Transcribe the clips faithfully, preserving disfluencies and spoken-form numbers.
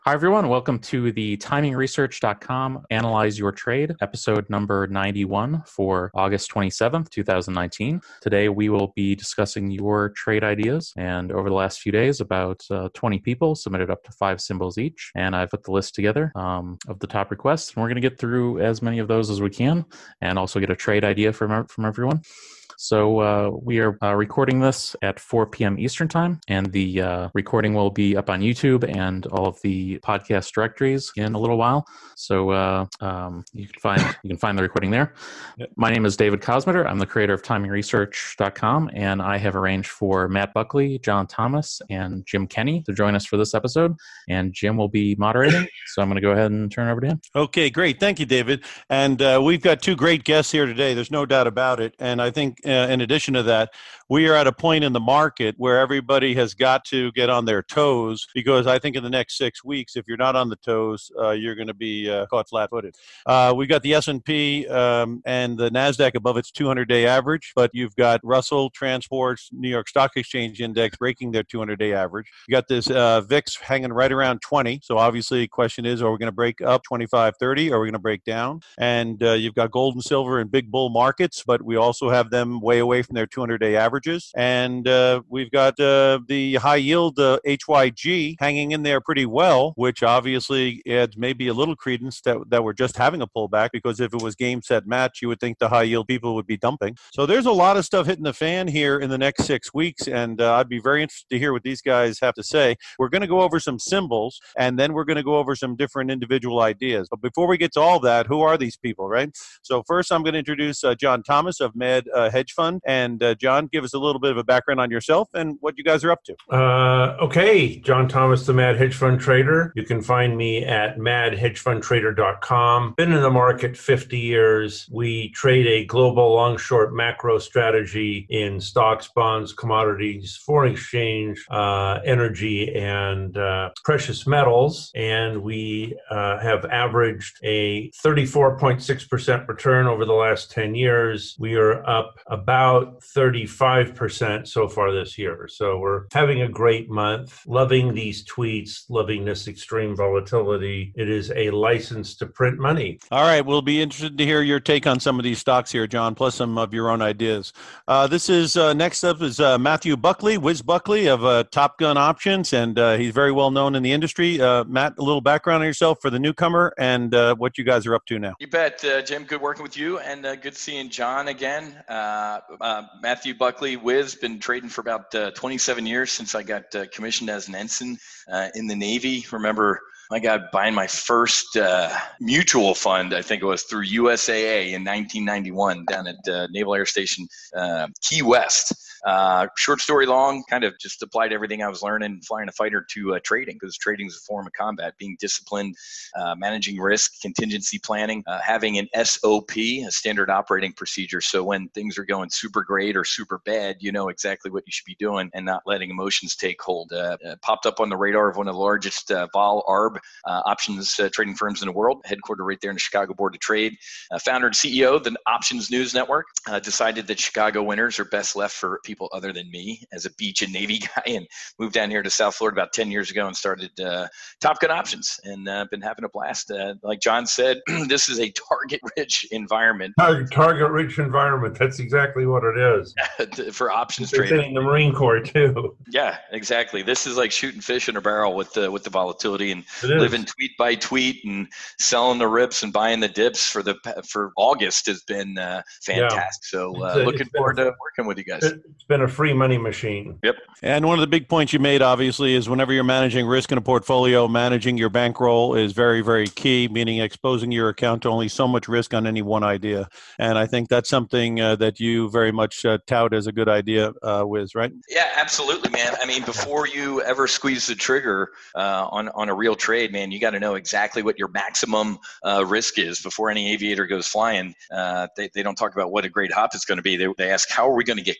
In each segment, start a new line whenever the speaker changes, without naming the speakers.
Hi, everyone. Welcome to the timing research dot com Analyze Your Trade, episode number ninety-one for August twenty-seventh, twenty nineteen. Today, we will be discussing your trade ideas. And over the last few days, about uh, twenty people submitted up to five symbols each. And I've put the list together um, of the top requests. And we're going to get through as many of those as we can and also get a trade idea from, from everyone. So uh, we are uh, recording this at four p.m. Eastern Time, and the uh, recording will be up on YouTube and all of the podcast directories in a little while. So uh, um, you can find you can find the recording there. Yep. My name is David Kosmeter. I'm the creator of timing research dot com, and I have arranged for Matt Buckley, John Thomas, and Jim Kenny to join us for this episode. And Jim will be moderating, so I'm going to go ahead and turn it over to him.
Okay, great. Thank you, David. And uh, we've got two great guests here today. There's no doubt about it. And I think Uh, in addition to that, we are at a point in the market where everybody has got to get on their toes, because I think in the next six weeks, if you're not on the toes, uh, you're going to be uh, caught flat-footed. Uh, we've got the S and P um, and the NASDAQ above its two hundred day average, but you've got Russell Transport's New York Stock Exchange Index breaking their two hundred day average. You got this uh, V I X hanging right around twenty. So obviously, the question is, are we going to break up twenty-five, thirty, or are we going to break down? And uh, you've got gold and silver in big bull markets, but we also have them way away from their two hundred day averages. And uh, we've got uh, the high yield uh, H Y G hanging in there pretty well, which obviously adds maybe a little credence that, that we're just having a pullback, because if it was game, set, match, you would think the high yield people would be dumping. So there's a lot of stuff hitting the fan here in the next six weeks, and uh, I'd be very interested to hear what these guys have to say. We're going to go over some symbols, and then we're going to go over some different individual ideas. But before we get to all that, who are these people, right? So first, I'm going to introduce uh, John Thomas of Mad uh, Hedge Fund. And uh, John, give us a little bit of a background on yourself and what you guys are up to.
Uh, okay, John Thomas, the Mad Hedge Fund Trader. You can find me at mad hedge fund trader dot com. Been in the market fifty years. We trade a global long-short macro strategy in stocks, bonds, commodities, foreign exchange, uh, energy, and uh, precious metals. And we uh, have averaged a thirty-four point six percent return over the last ten years. We are up about thirty-five percent so far this year. So we're having a great month, loving these tweets, loving this extreme volatility. It is a license to print money.
All right. We'll be interested to hear your take on some of these stocks here, John, plus some of your own ideas. Uh, this is uh, next up is uh, Matthew Buckley, Wiz Buckley of uh, Top Gun Options, and uh, he's very well known in the industry. Uh, Matt, a little background on yourself for the newcomer and uh, what you guys are up to now.
You bet, uh, Jim. Good working with you, and uh, good seeing John again. Uh, uh, Matthew Buckley, Wiz, been trading for about uh, twenty-seven years since I got uh, commissioned as an ensign uh, in the Navy. Remember, I got buying my first uh, mutual fund, I think it was through U S A A in nineteen ninety-one down at uh, Naval Air Station uh, Key West. Uh, short story long, kind of just applied everything I was learning flying a fighter to uh, trading, because trading is a form of combat, being disciplined, uh, managing risk, contingency planning, uh, having an S O P, a standard operating procedure. So when things are going super great or super bad, you know exactly what you should be doing and not letting emotions take hold. Uh, uh, popped up on the radar of one of the largest uh, vol arb uh, options uh, trading firms in the world, headquartered right there in the Chicago Board of Trade. Uh, founder and C E O of the Options News Network, uh, decided that Chicago winners are best left for people other than me as a beach and Navy guy, and moved down here to South Florida about ten years ago and started uh, Top Gun Options, and uh, been having a blast. Uh, like John said, this is a target-rich environment.
Target-rich environment. That's exactly what it is.
For options
it's
trading.
In the Marine Corps, too.
Yeah, exactly. This is like shooting fish in a barrel with the, with the volatility, and living tweet by tweet and selling the rips and buying the dips for the for August has been uh, fantastic. Yeah. So uh, looking forward a, to working with you guys.
It's been a free money machine.
Yep.
And one of the big points you made, obviously, is whenever you're managing risk in a portfolio, managing your bankroll is very, very key, meaning exposing your account to only so much risk on any one idea. And I think that's something uh, that you very much uh, tout as a good idea, uh, Wiz, right?
Yeah, absolutely, man. I mean, before you ever squeeze the trigger uh, on, on a real trade, man, you got to know exactly what your maximum uh, risk is before any aviator goes flying. Uh, they, they don't talk about what a great hop is going to be. They, they ask, how are we going to get killed?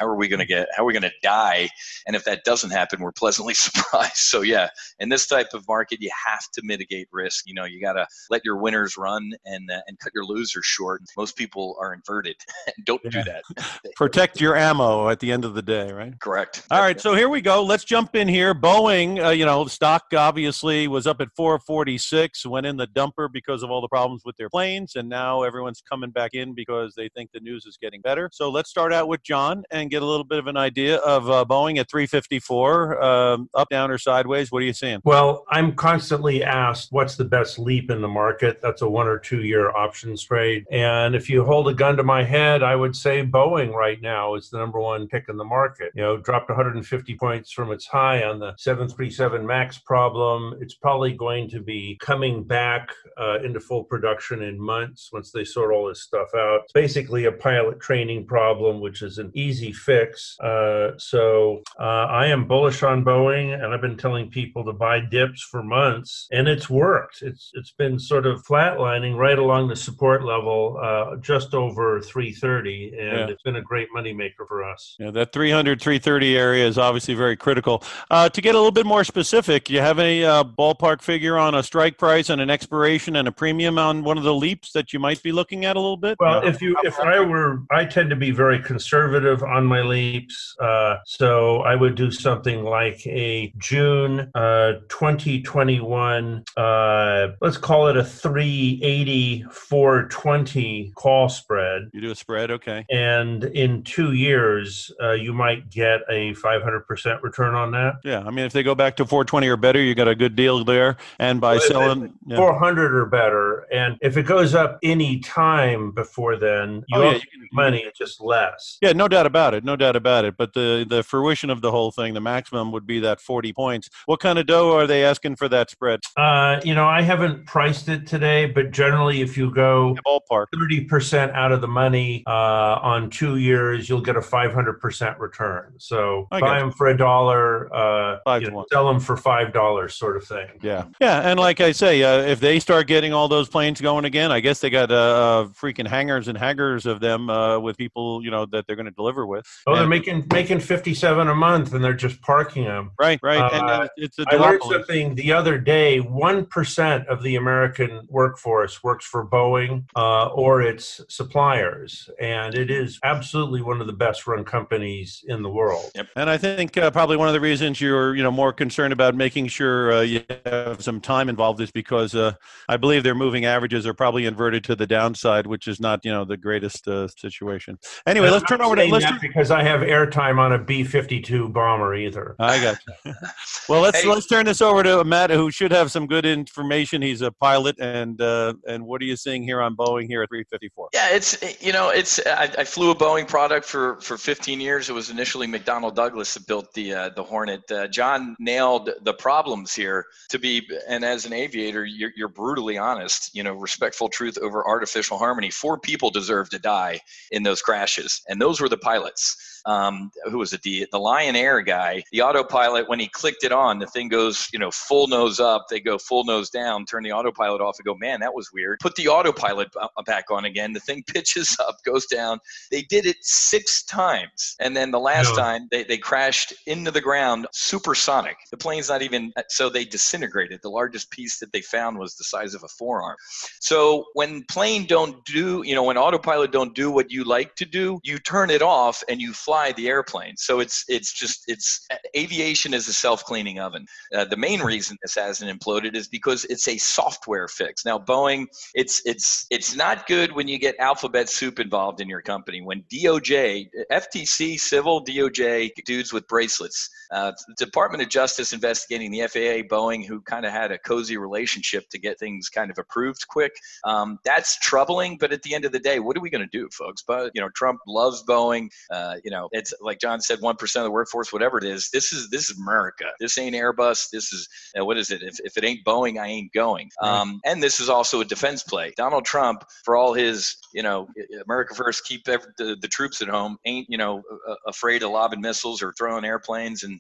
how are we going to get, how are we going to die? And if that doesn't happen, we're pleasantly surprised. So yeah, in this type of market, you have to mitigate risk. You know, you got to let your winners run and uh, and cut your losers short. Most people are inverted. Don't
Yeah.
do that.
Protect your ammo at the end of the day, right?
Correct.
All right, so here we go. Let's jump in here. Boeing, uh, you know, stock obviously was up at four forty-six, went in the dumper because of all the problems with their planes, and now everyone's coming back in because they think the news is getting better. So let's start out with John and get a little bit of an idea of uh, Boeing at three fifty-four, um, up, down, or sideways. What are you seeing?
Well, I'm constantly asked what's the best leap in the market. That's a one or two year options trade. And if you hold a gun to my head, I would say Boeing right now is the number one pick in the market. You know, dropped one hundred fifty points from its high on the seven thirty-seven MAX problem. It's probably going to be coming back uh, into full production in months once they sort all this stuff out. It's basically a pilot training problem, which is an easy fix. Uh, so uh, I am bullish on Boeing, and I've been telling people to buy dips for months, and it's worked. It's it's been sort of flatlining right along the support level, uh, just over three thirty, and
Yeah.
it's been a great moneymaker for us.
Yeah, that three hundred, three thirty area is obviously very critical. Uh, to get a little bit more specific, you have any uh, ballpark figure on a strike price and an expiration and a premium on one of the leaps that you might be looking at a little bit?
Well,
Yeah.
if you if I were, I tend to be very conservative on my leaps, uh, so I would do something like a June uh, twenty twenty-one. Uh, let's call it a three eighty, four twenty call spread.
You do a spread, okay.
And in two years, uh, you might get a five hundred percent return on that.
Yeah, I mean, if they go back to four twenty or better, you got a good deal there. And by
Well, if
selling, yeah.
four hundred or better. And if it goes up any time before then, you
Oh, yeah,
also
you can-
make money, it's just less.
Yeah, no doubt about it. No doubt about it. But the, the fruition of the whole thing, the maximum would be that forty points. What kind of dough are they asking for that spread?
Uh, you know, I haven't priced it today, but generally, if you go
Ballpark.
thirty percent out of the money uh, on two years, you'll get a five hundred percent return. So
I
buy
got you.
them for a dollar, uh,
Five
you
to
know,
one.
sell them for five dollars, sort of thing.
Yeah. Yeah. And like I say, uh, if they start getting all those planes going again, I guess they got uh, uh, freaking hangars and hangars of them uh, with people, you know, that they're going to deliver with.
Oh, they're
And-
making making fifty-seven a month, and they're just parking them.
Right, right. and
Uh,
uh, it's a
I learned
duopoly.
something the other day. One percent of the American workforce works for Boeing uh, or its suppliers, and it is absolutely one of the best-run companies in the world.
Yep.
And I think uh, probably one of the reasons you're, you know, more concerned about making sure uh, you have some time involved is because uh, I believe their moving averages are probably inverted to the downside, which is not, you know, the greatest uh, situation. Anyway,
And
let's
I'm
turn
not
over to
saying
let's
that
turn,
because I have airtime on a B fifty-two bomber either.
I got you. Well, let's
Hey.
let's turn this over to Matt, who should have some good information. He's a pilot, and uh, and what are you seeing here on Boeing here at three fifty-four?
Yeah, it's, you know, it's, I, I flew a Boeing product for, for fifteen years. It was initially McDonnell Douglas that built the, uh, the Hornet. Uh, John nailed the problems here to be, and as an aviator, you're, you're brutally honest, you know, respectful truth over artificial harmony. Four people deserve to die in those crashes, and those were the pilots. Um, who was it? The, the Lion Air guy, the autopilot, when he clicked it on, the thing goes, you know, full nose up, they go full nose down, turn the autopilot off and go, man, that was weird. Put the autopilot b- back on again. The thing pitches up, goes down. They did it six times. And then the last
Yeah.
time they, they crashed into the ground, supersonic. The plane's not even, so they disintegrated. The largest piece that they found was the size of a forearm. So when plane don't do, you know, when autopilot don't do what you like to do, you turn it off and you fly the airplane. So it's it's just it's aviation is a self-cleaning oven. Uh, the main reason this hasn't imploded is because it's a software fix. Now Boeing, it's it's it's not good when you get alphabet soup involved in your company. When D O J, F T C, civil D O J dudes with bracelets, uh, the Department of Justice investigating the F A A, Boeing, who kind of had a cozy relationship to get things kind of approved quick. Um, that's troubling. But at the end of the day, what are we going to do, folks? But you know, Trump loves Boeing. Uh, you know, it's like John said, one percent of the workforce, whatever it is. This is this is America. This ain't Airbus. This is uh, what is it? If if it ain't Boeing, I ain't going. Um, and this is also a defense play. Donald Trump, for all his, you know, America first, keep every, the, the troops at home, ain't, you know, uh, afraid of lobbing missiles or throwing airplanes and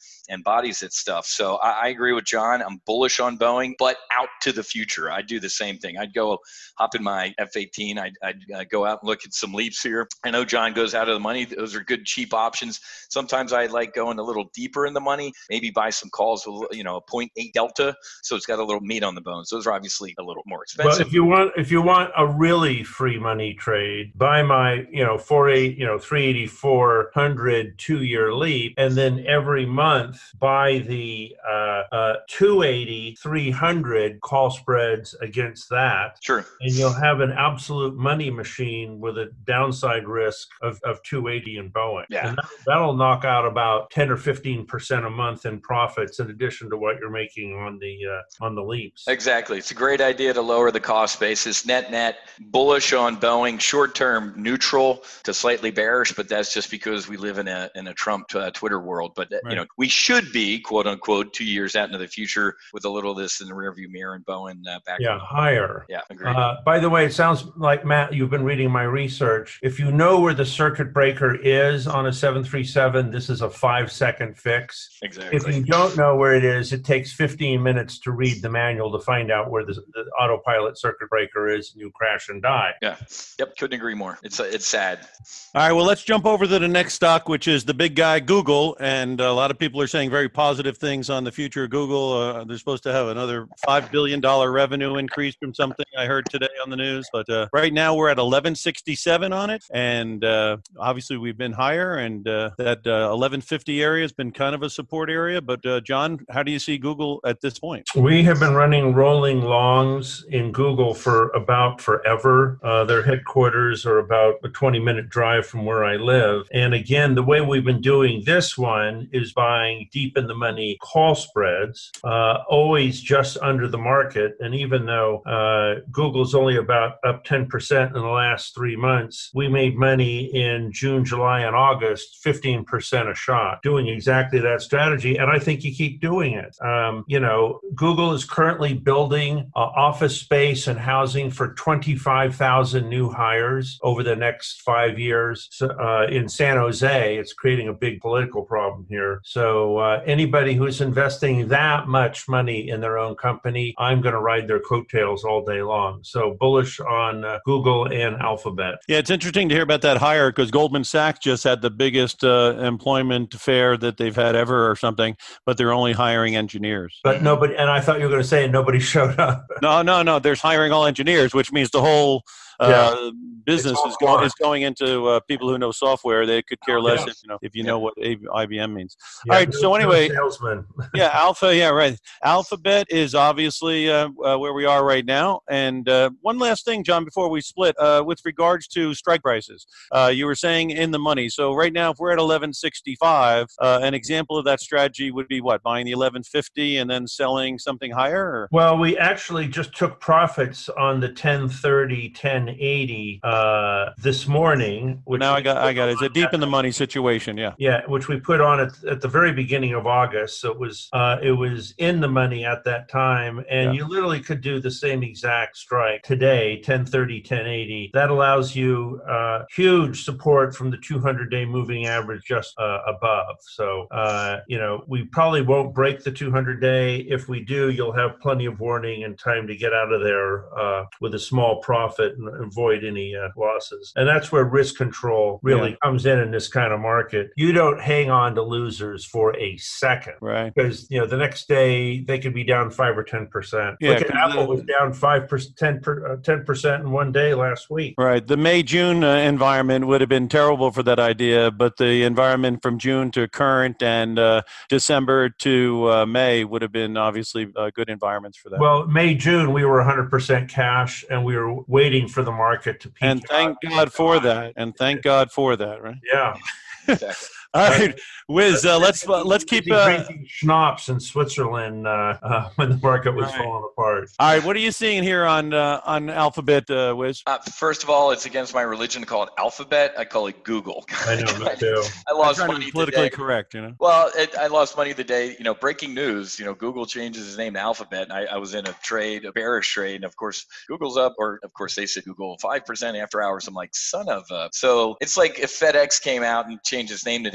and bodies that stuff. So I, I agree with John. I'm bullish on Boeing, but out to the future. I'd do the same thing. I'd go hop in my F eighteen. I'd, I'd uh, go out and look at some leaps here. I know John goes out of the money. Those are good, cheap options. Sometimes I like going a little deeper in the money, maybe buy some calls with, you know, a point eight delta. So it's got a little meat on the bones. Those are obviously a little more expensive.
Well, if you want, if you want a really free money trade, buy my, you know, four eight, you know, three eighty-four hundred two year leap, and then every month buy the uh, uh, two eighty three hundred call spreads against that.
Sure.
And you'll have an absolute money machine with a downside risk of, of two eighty in Boeing.
Yeah.
And that, that'll knock out about ten or fifteen percent a month in profits in addition to what you're making on the uh, on the leaps.
Exactly. It's a great idea to lower the cost basis. Net net, bullish on Boeing, short term neutral to slightly bearish, but that's just because we live in a in a Trump uh, Twitter world. But uh,
Right.
you know, we should be quote unquote two years out into the future with a little of this in the rearview mirror and Boeing uh, back.
Yeah, higher.
Yeah, agreed.
Uh, by the way, it sounds like, Matt, you've been reading my research. If you know where the circuit breaker is on a seven thirty-seven, this is a five-second fix.
Exactly.
If you don't know where it is, it takes fifteen minutes to read the manual to find out where the, the autopilot circuit breaker is, and you crash and die.
Yeah. Yep. Couldn't agree more. It's uh, it's sad.
All right, well, let's jump over to the next stock, which is the big guy, Google. And a lot of people are saying very positive things on the future of Google. Uh, they're supposed to have another five billion dollars revenue increase from something I heard today on the news. But uh, right now we're at eleven sixty-seven on it. And uh, obviously we've been higher. And uh, that uh, eleven fifty area has been kind of a support area. But uh, John, how do you see Google at this point?
We have been running rolling longs in Google for about forever. Uh, their headquarters are about a twenty minute drive from where I live. And again, the way we've been doing this one is buying deep in the money call spreads, uh, always just under the market. And even though uh, Google's only about up ten percent in the last three months, we made money in June, July, and August, fifteen percent a shot, doing exactly that strategy. And I think you keep doing it. Um, you know, Google is currently building uh, office space and housing for twenty-five thousand new hires over the next five years. So, uh, in San Jose, it's creating a big political problem here. So uh, anybody who's investing that much money in their own company, I'm going to ride their coattails all day long. So bullish on uh, Google and Alphabet.
Yeah, it's interesting to hear about that hire because Goldman Sachs just had the biggest uh, employment fair that they've had ever or something, but they're only hiring engineers.
But nobody, and I thought you were going to say nobody showed up.
No, no, no. There's hiring all engineers, which means the whole uh,
Yeah.
business
all
is going
gone.
is going into uh, people who know software. They could care less
Yeah.
if you know if you know what A- I B M means.
Yeah,
all right.
no-
So
no
anyway,
salesman.
yeah, Alpha. Yeah, right. Alphabet is obviously uh, uh, where we are right now. And uh, one last thing, John, before we split, uh, with regards to strike prices, uh, you were saying in the money. So right now, if we're at eleven sixty-five, uh, an example of that strategy would be what? Buying the eleven fifty and then selling something higher? Or?
Well, we actually just took profits on the ten thirty, ten eighty uh, this morning. Which
Now I
we
got, I
put
got it. It's a
on
deep
at
in the money situation. Yeah.
Yeah, which we put on at, at the very beginning of August. So it was uh, it was in the money at that time, and
Yeah.
you literally could do the same exact strike today, ten thirty, ten eighty. That allows you uh, huge support from the two hundred day moving average just uh, above. So uh, you know, we probably won't break the two hundred day. If we do, you'll have plenty of warning and time to get out of there uh, with a small profit and avoid any uh, losses. And that's where risk control really
Yeah.
comes in in this kind of market. You don't hang on to losers for a second.
Right.
Because you know the next day they could be down five or ten percent.
Yeah,
Look at
'cause
Apple
the-
was down five percent, ten per, uh, ten percent in one day last week.
Right. The May June uh, environment would have been terrible for that idea, but the environment from June to current and uh, December to uh, May would have been obviously uh, good environments for that.
Well, May June we were one hundred percent cash, and we were waiting for the market to peak.
and thank
out.
God for that. And thank God for that. Right.
Yeah.
Exactly.
All right, Wiz. Uh, let's uh, let's keep.
Busy
Uh,
drinking schnapps in Switzerland uh, uh, when the market was
Right.
falling apart.
all right. What are you seeing here on uh, on Alphabet, uh, Wiz?
Uh, first of all, it's against my religion to call it Alphabet. I call it Google.
I know, me too.
I
I'm
lost
trying to
money
be politically
today.
correct, you know.
Well, it, I lost money the day, you know, breaking news, you know, Google changes his name to Alphabet. And I, I was in a trade, a bearish trade. And of course, Google's up, or of course, they said Google five percent after hours. I'm like, son of a. So it's like if FedEx came out and changed its name today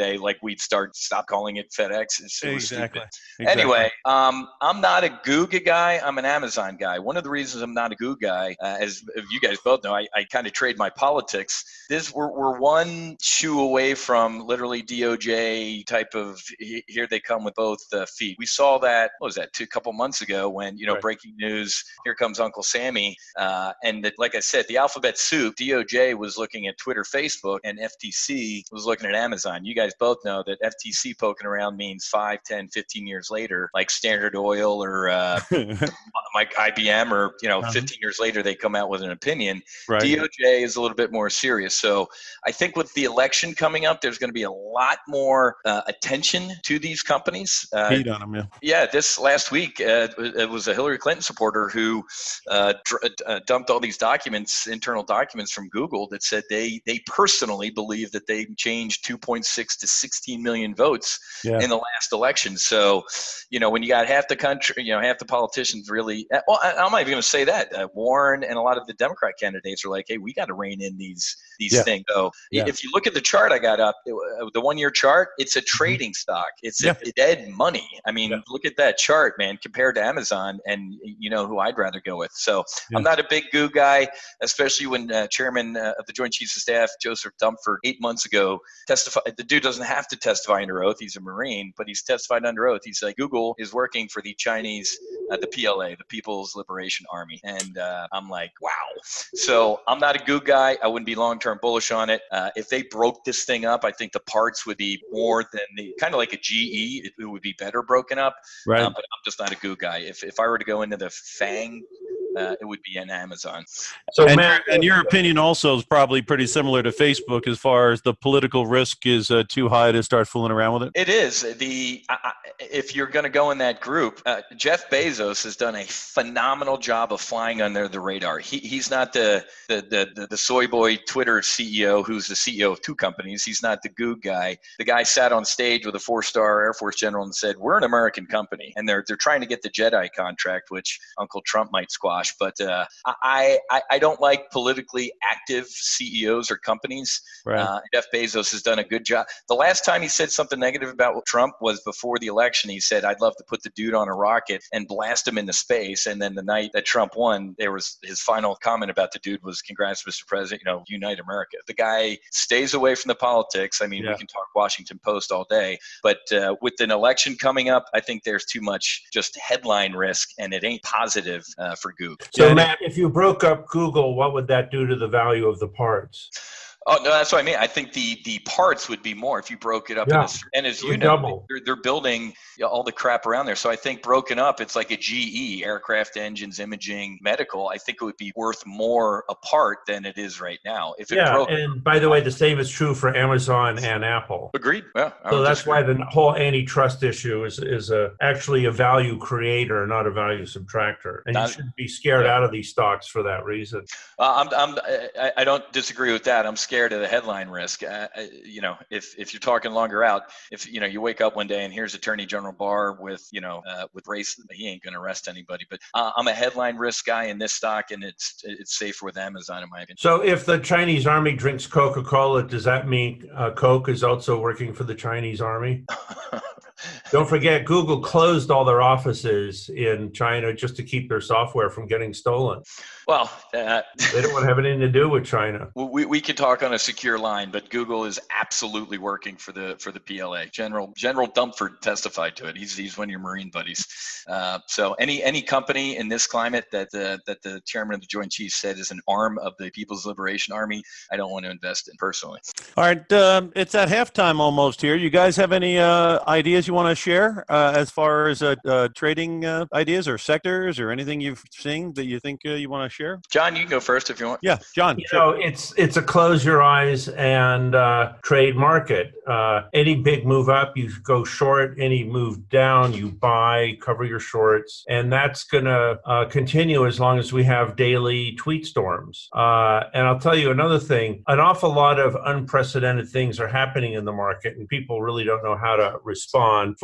day, like we'd start stop calling it FedEx. It's, it was
Exactly.
stupid.
Exactly.
Anyway, um, I'm not a Google guy. I'm an Amazon guy. One of the reasons I'm not a Google guy, uh, as you guys both know, I, I kind of trade my politics. This we're, we're one shoe away from literally D O J type of here they come with both uh, feet. We saw that, what was that, two couple months ago when, you know,
Right.
breaking news, here comes Uncle Sammy. Uh, and the, like I said, the alphabet soup, D O J was looking at Twitter, Facebook, and F T C was looking at Amazon. You guys both know that F T C poking around means five, ten, fifteen years later, like Standard Oil or uh, like I B M or, you know,
Uh-huh.
fifteen years later, they come out with an opinion.
Right.
D O J is a little bit more serious. So I think with the election coming up, there's going to be a lot more uh, attention to these companies. Uh,
Heat on them, yeah.
yeah, this last week, uh, it was a Hillary Clinton supporter who uh, dr- uh, dumped all these documents, internal documents from Google that said they they personally believe that they changed two point six to sixteen million votes
Yeah.
in the last election. So, you know, when you got half the country, you know, half the politicians really, well, I, I'm not even going to say that. Uh, Warren and a lot of the Democrat candidates are like, hey, we got to rein in these these
Yeah.
things. So
Yeah.
if you look at the chart I got up, it, uh, the one year chart, it's a trading stock. It's
Yeah.
a dead money. I mean,
Yeah.
look at that chart, man, compared to Amazon, and you know who I'd rather go with. So
Yeah.
I'm not a big goo guy, especially when uh, Chairman uh, of the Joint Chiefs of Staff, Joseph Dunford, eight months ago testified. The dude doesn't have to testify under oath. He's a Marine, but he's testified under oath. He's like, Google is working for the Chinese, uh, the P L A, the People's Liberation Army. And uh, I'm like, wow. So I'm not a goo guy. I wouldn't be long-term bullish on it. Uh, if they broke this thing up, I think the parts would be more than the, kind of like a G E, it, it would be better broken up.
Right.
Um, but I'm just not a goo guy. If if I were to go into the FANG, uh, it would be an Amazon.
So
and,
Matt,
and your opinion also is probably pretty similar to Facebook as far as the political risk is uh, too high to start fooling around with it.
It is the I, I, if you're going to go in that group, uh, Jeff Bezos has done a phenomenal job of flying under the radar. He he's not the the the, the, the soy boy Twitter C E O who's the C E O of two companies. He's not the Goog guy. The guy sat on stage with a four-star Air Force general and said, "We're an American company," and they're they're trying to get the Jedi contract, which Uncle Trump might squash. But uh, I, I I don't like politically active C E Os or companies.
Right.
Uh, Jeff Bezos has done a good job. The last time he said something negative about Trump was before the election. He said, "I'd love to put the dude on a rocket and blast him into space." And then the night that Trump won, there was his final comment about the dude was, "Congrats, Mister President. You know, unite America." The guy stays away from the politics. I mean,
Yeah.
we can talk Washington Post all day, but uh, with an election coming up, I think there's too much just headline risk, and it ain't positive uh, for Google.
so
Yeah,
Matt, if you broke up Google, what would that do to the value of the parts?
Oh no, that's what I mean. I think the the parts would be more if you broke it up.
Yeah.
In a, and as
It
you
would
know,
double.
they're, they're building you know, all the crap around there. So I think broken up, it's like a G E, aircraft engines, imaging, medical. I think it would be worth more apart than it is right now. If it
Yeah,
broke,
and by the way, the same is true for Amazon and Apple.
agreed. Yeah, I
So
don't
that's
disagree.
why the whole antitrust issue is is a actually a value creator, not a value subtractor. And
Not-
you shouldn't be scared
yeah.
out of these stocks for that reason.
Uh, I'm, I'm, I, I don't disagree with that. I'm scared of the headline risk. Uh, I- you know, if if you're talking longer out, if you know you wake up one day and here's Attorney General Barr with you know uh, with race, he ain't going to arrest anybody. But uh, I'm a headline risk guy in this stock, and it's it's safer with Amazon in my opinion.
So if the Chinese army drinks Coca-Cola, does that mean uh, Coke is also working for the Chinese army? Don't forget, Google closed all their offices in China just to keep their software from getting stolen.
Well, uh,
They don't want to have anything to do with China.
we we can talk on a secure line, but Google is absolutely working for the for the P L A. General General Dumford testified to it. He's he's one of your Marine buddies. Uh, so any any company in this climate that the that the chairman of the Joint Chiefs said is an arm of the People's Liberation Army, I don't want to invest in personally.
All right. Um, it's at halftime almost here. You guys have any uh, ideas you want to share uh, as far as uh, uh, trading uh, ideas or sectors or anything you've seen that you think uh, you want to share?
John, you can go first if you want.
Yeah, John.
You
sure.
know, it's it's a close your eyes and uh, trade market. Uh, any big move up, you go short. Any move down, you buy, cover your shorts. And that's going to uh, continue as long as we have daily tweet storms. Uh, and I'll tell you another thing, an awful lot of unprecedented things are happening in the market and people really don't know how to respond. For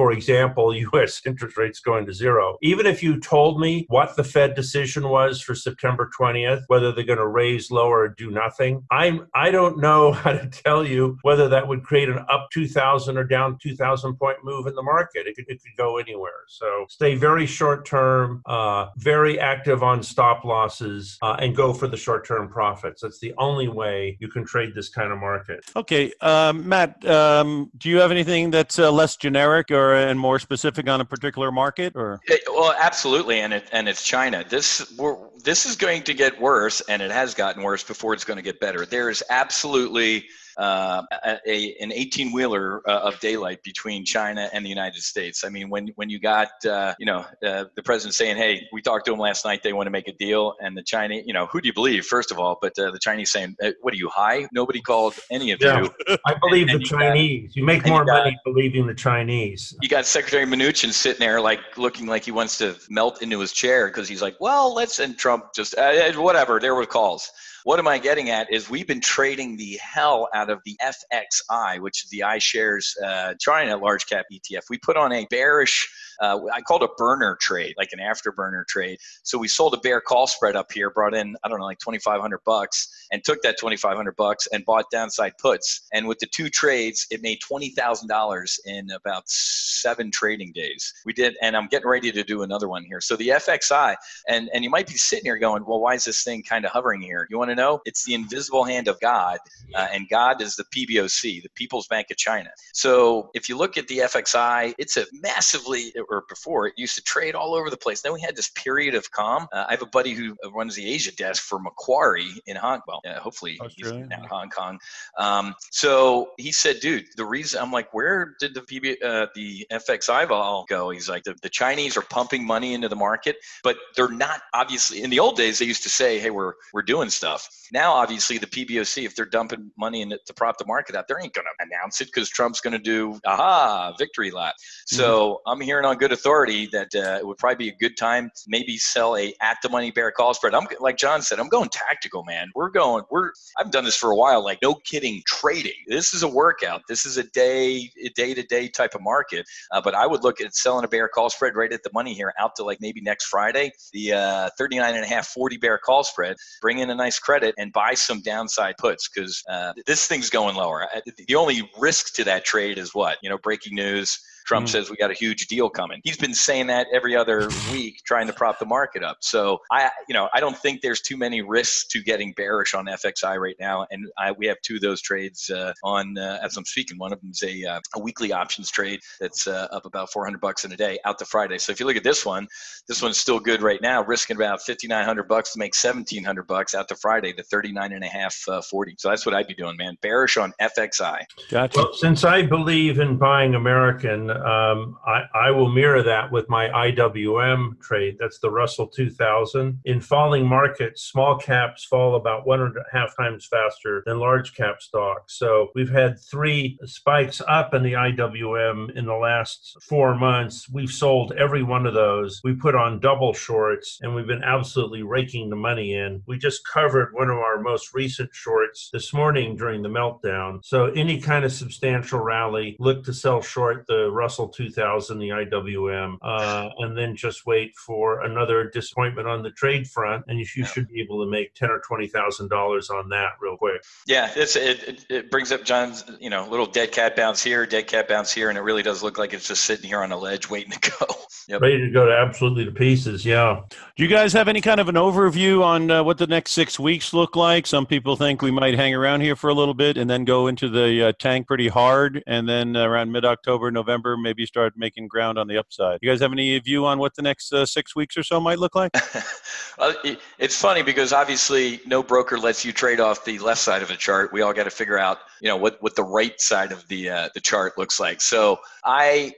for example, U S interest rates going to zero. Even if you told me what the Fed decision was for September twentieth, whether they're going to raise, lower, or do nothing, I'm, I don't know how to tell you whether that would create an up two thousand or down two thousand point move in the market. It could, it could go anywhere. So stay very short term, uh, very active on stop losses, uh, and go for the short term profits. That's the only way you can trade this kind of market.
Okay, um, Matt, um, do you have anything that's uh, less generic or and more specific on a particular market? Or
It, well, absolutely, and it and it's China. This we're, this is going to get worse, and it has gotten worse before it's going to get better. There is absolutely uh, a, a an eighteen wheeler uh, of daylight between China and the United States. I mean, when when you got uh, you know uh, the president saying, "Hey, we talked to them last night. They want to make a deal," and the Chinese, you know, who do you believe first of all? But uh, the Chinese saying, "What are you high? Nobody called any of
Yeah.
you."
I believe
And-
the
and you got-
Chinese. You make
and
more
you got-
money believing the Chinese.
You got Secretary Mnuchin sitting there, like looking like he wants to melt into his chair because he's like, "Well, let's," and Trump just uh, whatever. There were calls. What am I getting at is we've been trading the hell out of the F X I, which is the iShares uh, China large cap E T F. We put on a bearish, uh, I called a burner trade, like an afterburner trade. So we sold a bear call spread up here, brought in, I don't know, like twenty-five hundred bucks, and took that twenty-five hundred bucks and bought downside puts. And with the two trades, it made twenty thousand dollars in about seven trading days. We did, and I'm getting ready to do another one here. So the F X I, and, and you might be sitting here going, well, why is this thing kind of hovering here? You want to know? It's the invisible hand of God, uh, and God is the P B O C, the People's Bank of China. So if you look at the F X I, it's a massively, or before, it used to trade all over the place. Then we had this period of calm. Uh, I have a buddy who runs the Asia desk for Macquarie in Hong Kong. Well, uh, hopefully
Australia,
he's now
yeah.
Hong Kong. Um, so he said, dude, the reason, I'm like, where did the P B, uh, the F X I vol go? He's like, the, the Chinese are pumping money into the market, but they're not, obviously, in the old days, they used to say, hey, we're we're doing stuff. Now, obviously, the P B O C, if they're dumping money in it to prop the market out, they ain't going to announce it because Trump's going to do, aha, victory lap. So mm-hmm. I'm hearing on good authority that uh, it would probably be a good time to maybe sell a at the money bear call spread. I'm like John said, I'm going tactical, man. We're going, we're, I've done this for a while, like no kidding, trading. This is a workout. This is a day, a day-to-day type of market. Uh, but I would look at selling a bear call spread right at the money here out to like maybe next Friday, the uh, thirty-nine and a half, forty bear call spread, bring in a nice credit and buy some downside puts because uh, this thing's going lower. The only risk to that trade is what? You know, breaking news. Trump mm. says we got a huge deal coming. He's been saying that every other week, trying to prop the market up. So I, you know, I don't think there's too many risks to getting bearish on F X I right now. And I, we have two of those trades uh, on uh, as I'm speaking. One of them is a, uh, a weekly options trade that's uh, up about four hundred bucks in a day out to Friday. So if you look at this one, this one's still good right now, risking about fifty-nine hundred bucks to make seventeen hundred bucks out to Friday, the thirty-nine and a half, uh, forty. So that's what I'd be doing, man. Bearish on F X I.
Gotcha.
Well, since I believe in buying American, um, I, I will mirror that with my I W M trade. That's the Russell two thousand. In falling markets, small caps fall about one and a half times faster than large cap stocks. So we've had three spikes up in the I W M in the last four months. We've sold every one of those. We put on double shorts, and we've been absolutely raking the money in. We just covered one of our most recent shorts this morning during the meltdown. So any kind of substantial rally, look to sell short the Russell two thousand, the I W M, uh, and then just wait for another disappointment on the trade front, and you, you should be able to make ten or twenty thousand dollars on that real quick.
Yeah, it's, it it brings up John's, you know, little dead cat bounce here, dead cat bounce here, and it really does look like it's just sitting here on a ledge waiting to go. Yep.
Ready to go to absolutely to pieces, yeah.
Do you guys have any kind of an overview on uh, what the next six weeks look like? Some people think we might hang around here for a little bit and then go into the uh, tank pretty hard, and then uh, around mid-October, November, maybe start making ground on the upside. You guys have any view on what the next uh, six weeks or so might look like?
Well, it's funny because obviously no broker lets you trade off the left side of a chart. We all got to figure out, you know, what, what the right side of the uh, the chart looks like. So I,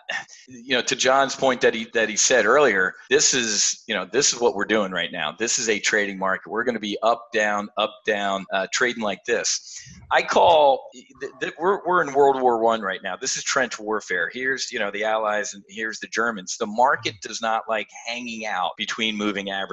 you know, to John's point that he that he said earlier, this is, you know, this is what we're doing right now. This is a trading market. We're going to be up, down, up, down, uh, trading like this. I call th- th- we're we're in World War One right now. This is trench warfare. Here's, you know, the Allies and here's the Germans. The market does not like hanging out between moving averages.